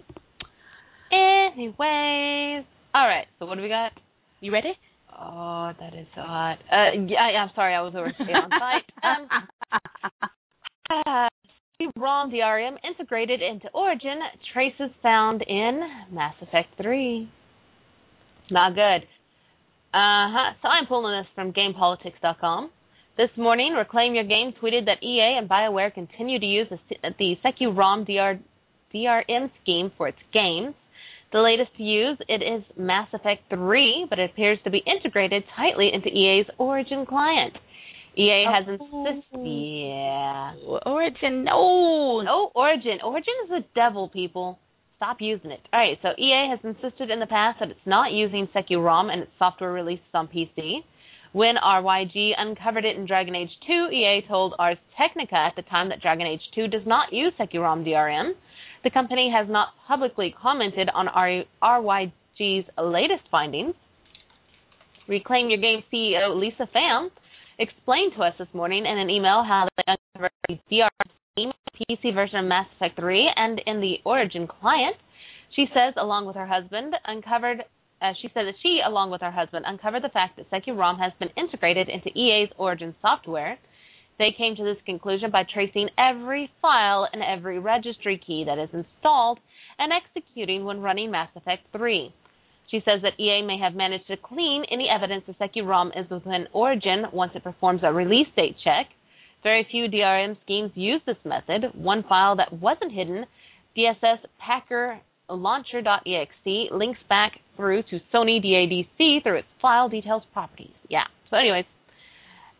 Anyways. All right. So what do we got? You ready? Oh, that is so hot. Uh, yeah, I'm sorry. I was over on site. Um, uh, ROM D R M integrated into Origin, traces found in Mass Effect three. Not good. Uh-huh. So I'm pulling this from Game Politics dot com. This morning, Reclaim Your Game tweeted that E A and BioWare continue to use the, the SecuROM D R M scheme for its games. The latest to use, it is Mass Effect three, but it appears to be integrated tightly into E A's Origin client. E A has oh. insisted... Yeah. Origin, no! No, Origin. Origin is the devil, people. Stop using it. All right, so E A has insisted in the past that it's not using SecuROM and its software releases on P C. When R Y G uncovered it in Dragon Age two, E A told Ars Technica at the time that Dragon Age two does not use SecuROM D R M. The company has not publicly commented on R Y G's latest findings. Reclaim Your Game C E O Lisa Pham explained to us this morning in an email how they uncovered the D R M scheme, P C version of Mass Effect three, and in the Origin client. She says, along with her husband, uncovered. Uh, she said that she, along with her husband, uncovered the fact that SecuROM has been integrated into E A's Origin software. They came to this conclusion by tracing every file and every registry key that is installed and executing when running Mass Effect three. She says that E A may have managed to clean any evidence that SecuROM is within Origin once it performs a release date check. Very few D R M schemes use this method. One file that wasn't hidden, D S S Packer Launcher dot E X E, links back through to Sony D A D C through its file details properties. Yeah. So anyways,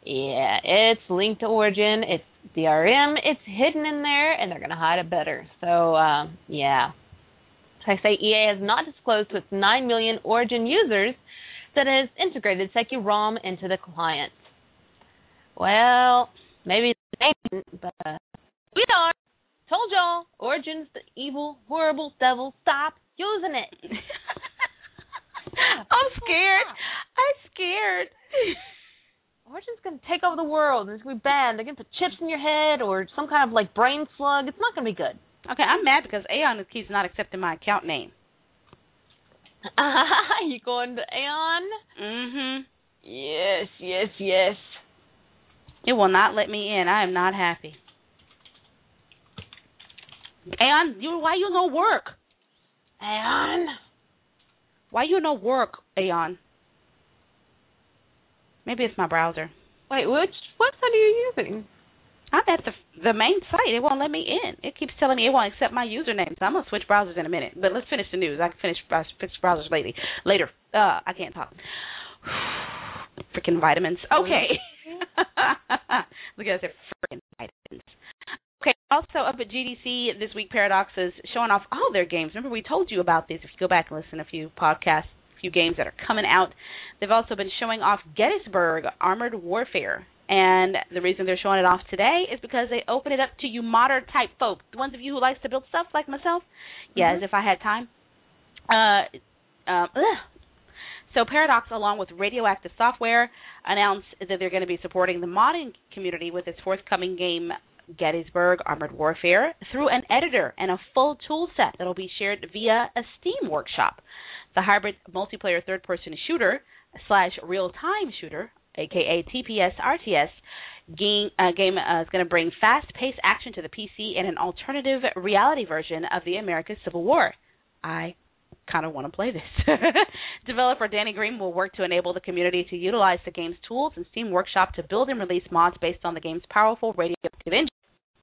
Yeah, it's linked to Origin. It's D R M. It's hidden in there, and they're going to hide it better. So, um, yeah. I say E A has not disclosed to its nine million Origin users that it has integrated Sekirom into the client. Well, maybe they didn't, but uh, we are. Told y'all, Origin's the evil, horrible devil. Stop using it. I'm scared. I'm scared. Origin's going to take over the world, and it's going to be bad. They're going to put chips in your head or some kind of, like, brain slug. It's not going to be good. Okay, I'm mad because Aeon keeps not accepting my account name. You going to Aeon? Mm-hmm. Yes, yes, yes. It will not let me in. I am not happy. Aeon, you, why you no work? Aeon? Why you no work, Aeon? Maybe it's my browser. Wait, which website are you using? I'm at the the main site. It won't let me in. It keeps telling me it won't accept my username. So I'm gonna switch browsers in a minute. But let's finish the news. I can finish uh, fix browsers later. Later. Uh, I can't talk. Freaking vitamins. Okay. Look at that. Freaking vitamins. Okay. Also up at G D C this week, Paradox is showing off all their games. Remember we told you about this. If you go back and listen to a few podcasts, a few games that are coming out. They've also been showing off Gettysburg Armored Warfare. And the reason they're showing it off today is because they open it up to you modern type folk, the ones of you who likes to build stuff like myself. Yeah, mm-hmm. As if I had time. Uh, uh, so Paradox, along with Radioactive Software, announced that they're going to be supporting the modding community with its forthcoming game, Gettysburg Armored Warfare, through an editor and a full tool set that will be shared via a Steam workshop. The hybrid multiplayer third-person shooter slash real-time shooter, a k a. T P S R T S, game, uh, game uh, is going to bring fast-paced action to the P C and an alternative reality version of the American Civil War. I kind of want to play this. Developer Danny Green will work to enable the community to utilize the game's tools and Steam Workshop to build and release mods based on the game's powerful radioactive engine.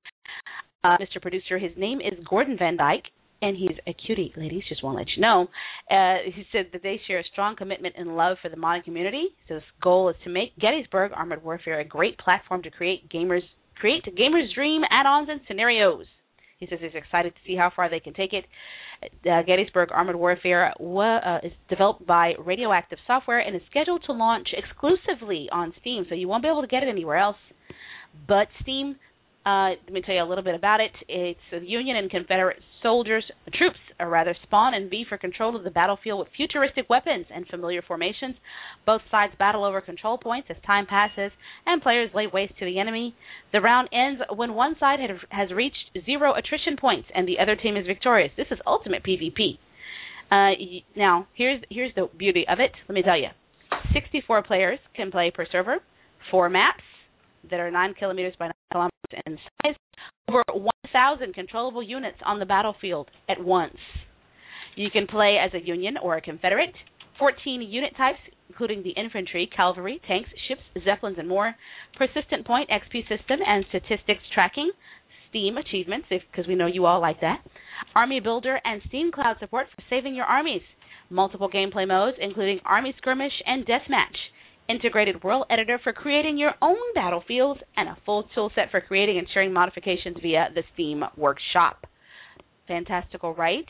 Uh, Mister Producer, his name is Gordon Van Dyke, and he's a cutie, ladies, just want to let you know. Uh, he said that they share a strong commitment and love for the modding community. So his goal is to make Gettysburg Armored Warfare a great platform to create gamers create gamers' dream add-ons and scenarios. He says he's excited to see how far they can take it. Uh, Gettysburg Armored Warfare uh, is developed by Radioactive Software and is scheduled to launch exclusively on Steam, so you won't be able to get it anywhere else. But Steam... Uh, let me tell you a little bit about it. It's the Union and Confederate soldiers, troops, or rather, spawn and vie for control of the battlefield with futuristic weapons and familiar formations. Both sides battle over control points as time passes and players lay waste to the enemy. The round ends when one side had, has reached zero attrition points and the other team is victorious. This is ultimate PvP. Uh, now, here's here's the beauty of it. Let me tell you. sixty-four players can play per server, four maps that are nine kilometers by nine kilometers in size, over one thousand controllable units on the battlefield at once. You can play as a Union or a Confederate, fourteen unit types, including the infantry, cavalry, tanks, ships, zeppelins, and more, persistent point, X P system, and statistics tracking, Steam achievements, because we know you all like that, Army Builder, and Steam Cloud support for saving your armies, multiple gameplay modes, including Army Skirmish and Deathmatch, integrated world editor for creating your own battlefields, and a full tool set for creating and sharing modifications via the Steam Workshop. Fantastical, right?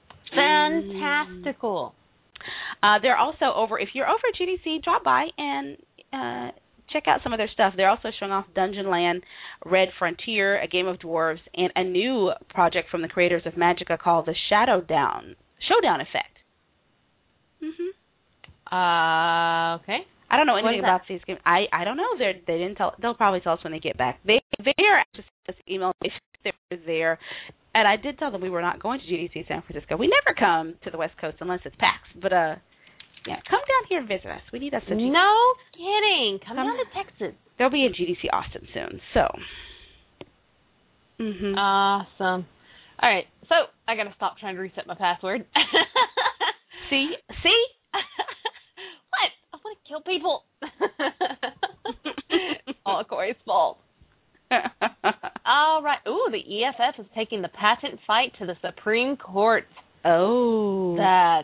Fantastical. Uh, they're also over, if you're over at G D C, drop by and uh, check out some of their stuff. They're also showing off Dungeon Land, Red Frontier, a game of dwarves, and a new project from the creators of Magicka called the Shadow Down, Showdown Effect. Mm-hmm. Uh, okay. I don't know anything about these games. I, I don't know. They they didn't tell. They'll probably tell us when they get back. They they are actually sent us email if they were there, and I did tell them we were not going to G D C San Francisco. We never come to the West Coast unless it's PAX. But uh, yeah, come down here and visit us. We need us. To G- no kidding. Come, come down to Texas. There'll be a G D C Austin soon. So. Mhm. Awesome. All right. So I gotta stop trying to reset my password. see see. Kill people. All Corey's fault. All right. Ooh, the E F F is taking the patent fight to the Supreme Court. Oh. That's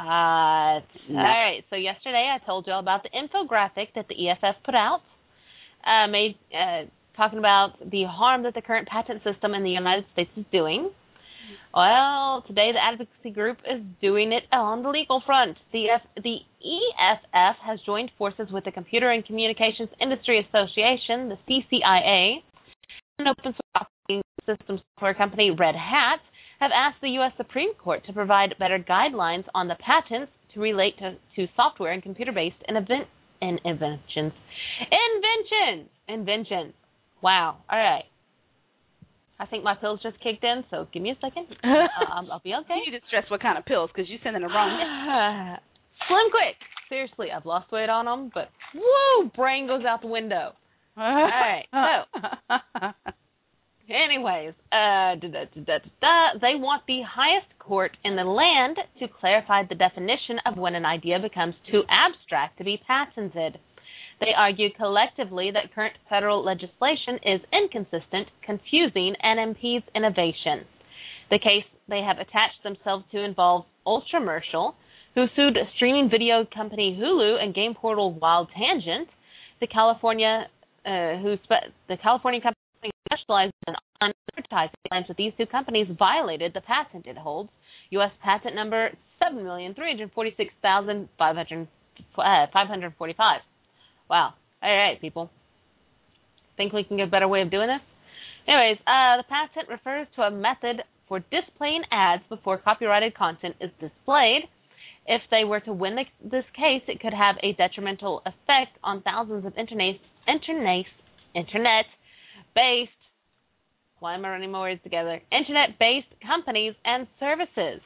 hot. No. All right. So yesterday I told you all about the infographic that the E F F put out. uh, made uh, talking about the harm that the current patent system in the United States is doing. Well, today the advocacy group is doing it on the legal front. The F- the E F F has joined forces with the Computer and Communications Industry Association, the C C I A, and open source operating system software company Red Hat have asked the U S Supreme Court to provide better guidelines on the patents to relate to, to software and computer-based invent- and inventions. Inventions! Inventions. Wow. All right. I think my pills just kicked in, so give me a second. Uh, I'll, I'll be okay. You need to stress what kind of pills, because you're sending the wrong. Slim Quick. Seriously, I've lost weight on them, but woo, brain goes out the window. All right. So, anyways, uh, da, da, da, da, da, they want the highest court in the land to clarify the definition of when an idea becomes too abstract to be patented. They argue collectively that current federal legislation is inconsistent, confusing, and impedes innovation. The case they have attached themselves to involves Ultramershal, who sued streaming video company Hulu and game portal Wild Tangent. The California, uh, who spe- the California company specializes in online advertising, claims that these two companies violated the patent it holds, U S patent number seven million three hundred forty-six thousand five hundred forty-five. Wow. All right, people. Think we can get a better way of doing this? Anyways, uh, the patent refers to a method for displaying ads before copyrighted content is displayed. If they were to win the, this case, it could have a detrimental effect on thousands of internet, internet, internet-based, why am I running my words together? Internet-based companies and services.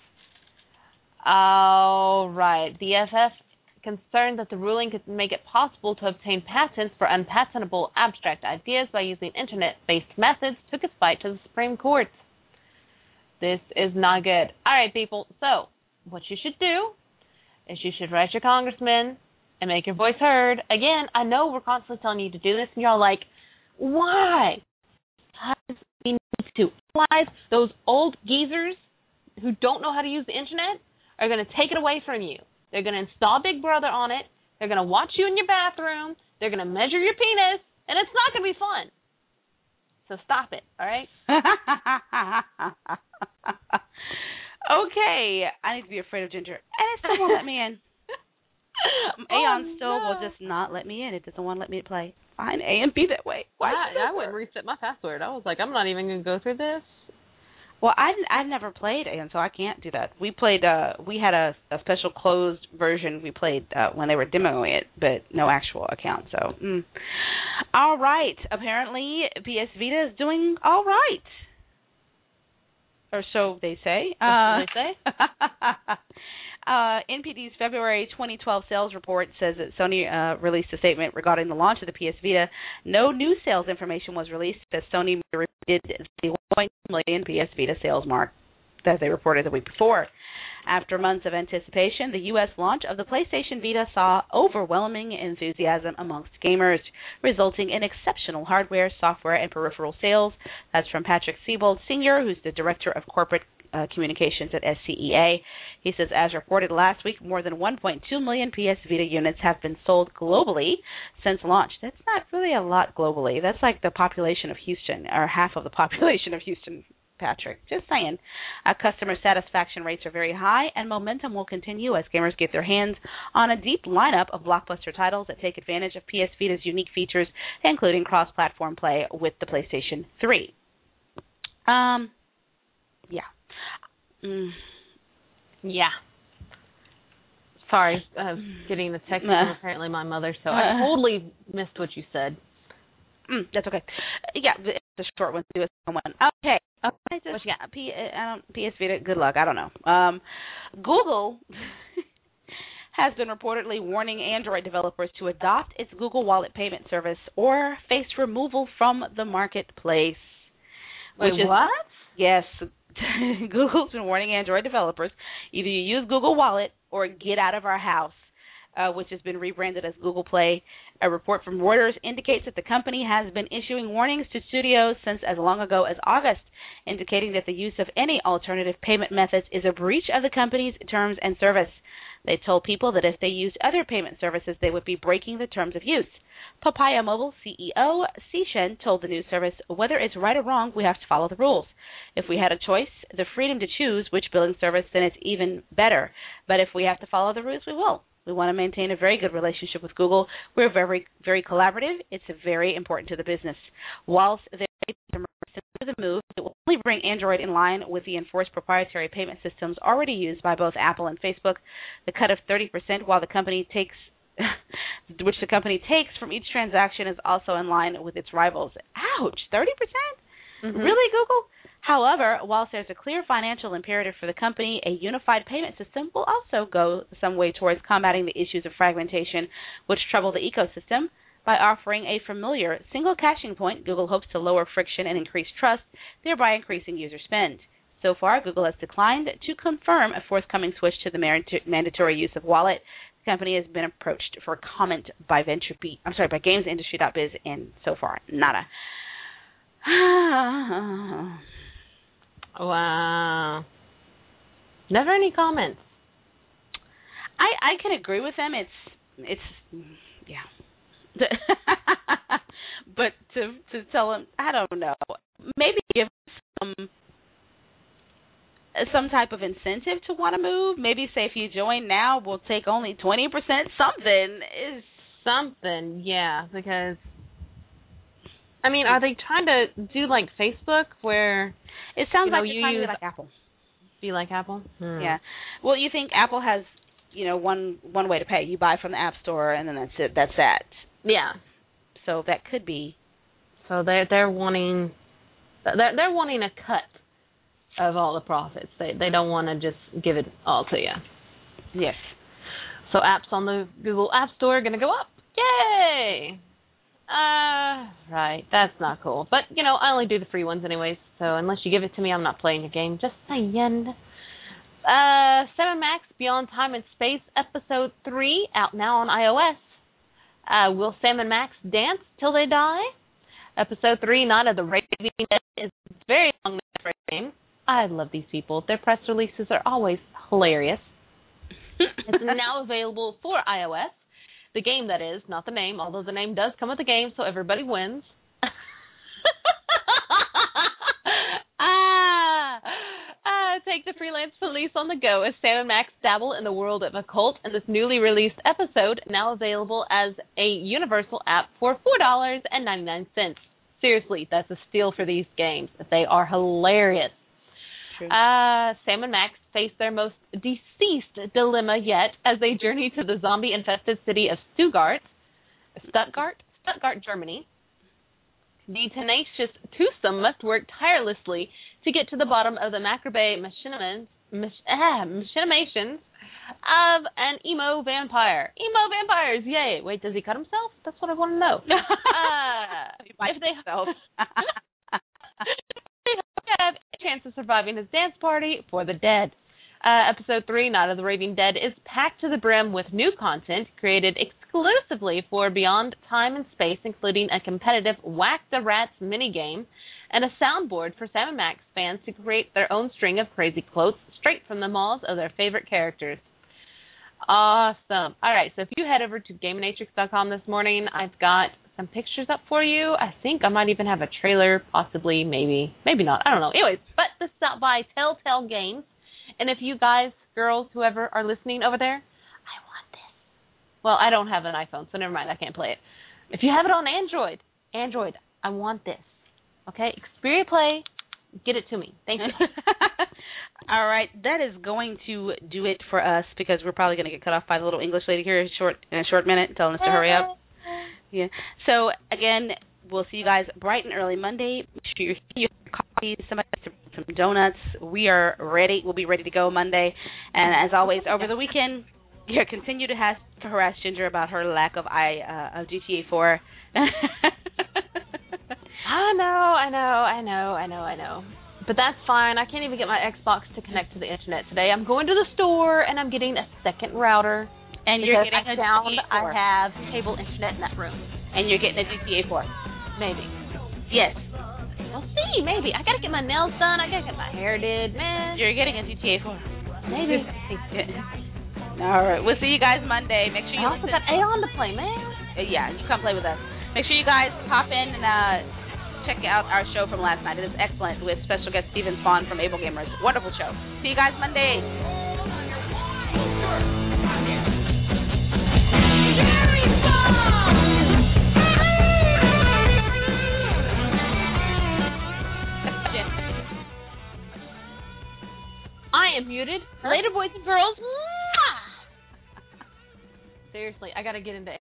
All right. The F F concerned that the ruling could make it possible to obtain patents for unpatentable abstract ideas by using internet-based methods took its fight to the Supreme Court. This is not good. All right, people. So, what you should do is you should write your congressman and make your voice heard. Again, I know we're constantly telling you to do this, and you're all like, why? Because we need to. Otherwise, those old geezers who don't know how to use the internet are going to take it away from you. They're going to install Big Brother on it. They're going to watch you in your bathroom. They're going to measure your penis, and it's not going to be fun. So stop it, all right? Okay, I need to be afraid of Ginger, and it still won't let me in. Aeon oh, still no. will just not let me in. It doesn't want to let me play. Fine, A and B that way. Why? I, I wouldn't reset my password. I was like, I'm not even going to go through this. Well, I I've never played Aeon, so I can't do that. We played. Uh, we had a, a special closed version we played uh, when they were demoing it, but no actual account. So, mm. All right. Apparently, P S Vita is doing all right. Or so they say. Uh, they say. uh, N P D's February twenty twelve sales report says that Sony uh, released a statement regarding the launch of the P S Vita. No new sales information was released as Sony did the one point two million P S Vita sales mark that they reported the week before. After months of anticipation, the U S launch of the PlayStation Vita saw overwhelming enthusiasm amongst gamers, resulting in exceptional hardware, software, and peripheral sales. That's from Patrick Siebold Senior, who's the Director of Corporate uh, Communications at S C E A. He says, as reported last week, more than one point two million P S Vita units have been sold globally since launch. That's not really a lot globally. That's like the population of Houston, or half of the population of Houston, Patrick. Just saying. Uh, customer satisfaction rates are very high, and momentum will continue as gamers get their hands on a deep lineup of blockbuster titles that take advantage of P S Vita's unique features, including cross-platform play with the PlayStation three. Um, yeah. Mm. Yeah. Sorry, uh, getting the text from apparently my mother, so I totally missed what you said. Mm, that's okay. Yeah, it's a short one. Do a second one. Okay. Okay. Just, yeah, P, uh, P S Vita. Good luck. I don't know. Um, Google has been reportedly warning Android developers to adopt its Google Wallet payment service or face removal from the marketplace. Wait, which is, what? Yes. Google's been warning Android developers, either you use Google Wallet or get out of our house, uh, which has been rebranded as Google Play. A report from Reuters indicates that the company has been issuing warnings to studios since as long ago as August, indicating that the use of any alternative payment methods is a breach of the company's terms and service. They told people that if they used other payment services, they would be breaking the terms of use. Papaya Mobile C E O Sishen told the news service, whether it's right or wrong, we have to follow the rules. If we had a choice, the freedom to choose which billing service, then it's even better. But if we have to follow the rules, we will. We want to maintain a very good relationship with Google. We're very, very collaborative. It's very important to the business. Whilst there may be some resistance to the move, it will only bring Android in line with the enforced proprietary payment systems already used by both Apple and Facebook. The cut of thirty percent while the company takes which the company takes from each transaction is also in line with its rivals. Ouch, thirty percent? Mm-hmm. Really, Google? However, whilst there's a clear financial imperative for the company, a unified payment system will also go some way towards combating the issues of fragmentation which trouble the ecosystem. By offering a familiar single caching point, Google hopes to lower friction and increase trust, thereby increasing user spend. So far, Google has declined to confirm a forthcoming switch to the mandatory use of wallet. The company has been approached for comment by VentureBeat, I'm sorry, by GamesIndustry dot biz, and so far, nada. Wow. Never any comments. I I can agree with them. It's it's yeah. But to to tell them, I don't know. Maybe give some some type of incentive to want to move. Maybe say if you join now, we'll take only twenty percent. Something is something, yeah. Because I mean, are they trying to do like Facebook where it sounds you know, like you they're trying use to be like Apple? Be like Apple? Hmm. Yeah. Well, you think Apple has, you know, one one way to pay. You buy from the App Store, and then that's it. That's that. Yeah. So that could be. So they're they're wanting they're they're wanting a cut of all the profits. They they don't want to just give it all to you. Yes. So apps on the Google App Store are going to go up. Yay! Uh, right. That's not cool. But, you know, I only do the free ones anyways, so unless you give it to me, I'm not playing your game. Just saying. Uh, Sam and Max Beyond Time and Space Episode three, out now on iOS. Uh, will Sam and Max dance till they die? Episode three, Night of the Raving Dead, is very long game. I love these people. Their press releases are always hilarious. It's now available for iOS. The game, that is, not the name, although the name does come with the game, so everybody wins. ah, ah, take the freelance police on the go as Sam and Max dabble in the world of occult in this newly released episode, now available as a universal app for four dollars and ninety-nine cents. Seriously, that's a steal for these games. They are hilarious. True. Uh, Sam and Max face their most deceased dilemma yet as they journey to the zombie-infested city of Stuttgart, Stuttgart, Stuttgart, Germany. The tenacious twosome must work tirelessly to get to the bottom of the macabre machinations, mach, ah, machinations of an emo vampire. Emo vampires, yay! Wait, does he cut himself? That's what I want to know. uh, if they himself. have a chance of surviving his dance party for the dead. Uh, episode three, Night of the Raving Dead, is packed to the brim with new content created exclusively for Beyond Time and Space, including a competitive Whack the Rats minigame and a soundboard for Sam and Max fans to create their own string of crazy quotes straight from the mouths of their favorite characters. Awesome. All right, so if you head over to Gaminatrix dot com this morning, I've got some pictures up for you. I think I might even have a trailer, possibly, maybe, maybe not. I don't know. Anyways, but this is out by Telltale Games. And if you guys, girls, whoever are listening over there, I want this. Well, I don't have an iPhone, so never mind. I can't play it. If you have it on Android, Android, I want this. Okay? Xperia Play, get it to me. Thank you. All right. That is going to do it for us because we're probably going to get cut off by the little English lady here in a short, in a short minute telling us to hurry up. Yeah. So, again, we'll see you guys bright and early Monday. Make sure you're here, your coffee, somebody some donuts. We are ready. We'll be ready to go Monday. And as always, over the weekend, yeah, continue to, has, to harass Ginger about her lack of I uh, of G T A four. I know, I know, I know, I know, I know. But that's fine. I can't even get my Xbox to connect to the internet today. I'm going to the store, and I'm getting a second router. And you're getting I a found G T A four. I have cable internet in that room. And you're getting a G T A four. Maybe. Yes. We'll see, maybe. I gotta get my nails done. I gotta get my hair did, man. You're getting a G T A four. Maybe. All right. We'll see you guys Monday. Make sure you I also listen. got Aeon to play, man. Uh, yeah, you come play with us. Make sure you guys pop in and uh, check out our show from last night. It is excellent with special guest Steven Spawn from Able Gamers. Wonderful show. See you guys Monday. I am muted. Later, boys and girls. Seriously, I gotta get into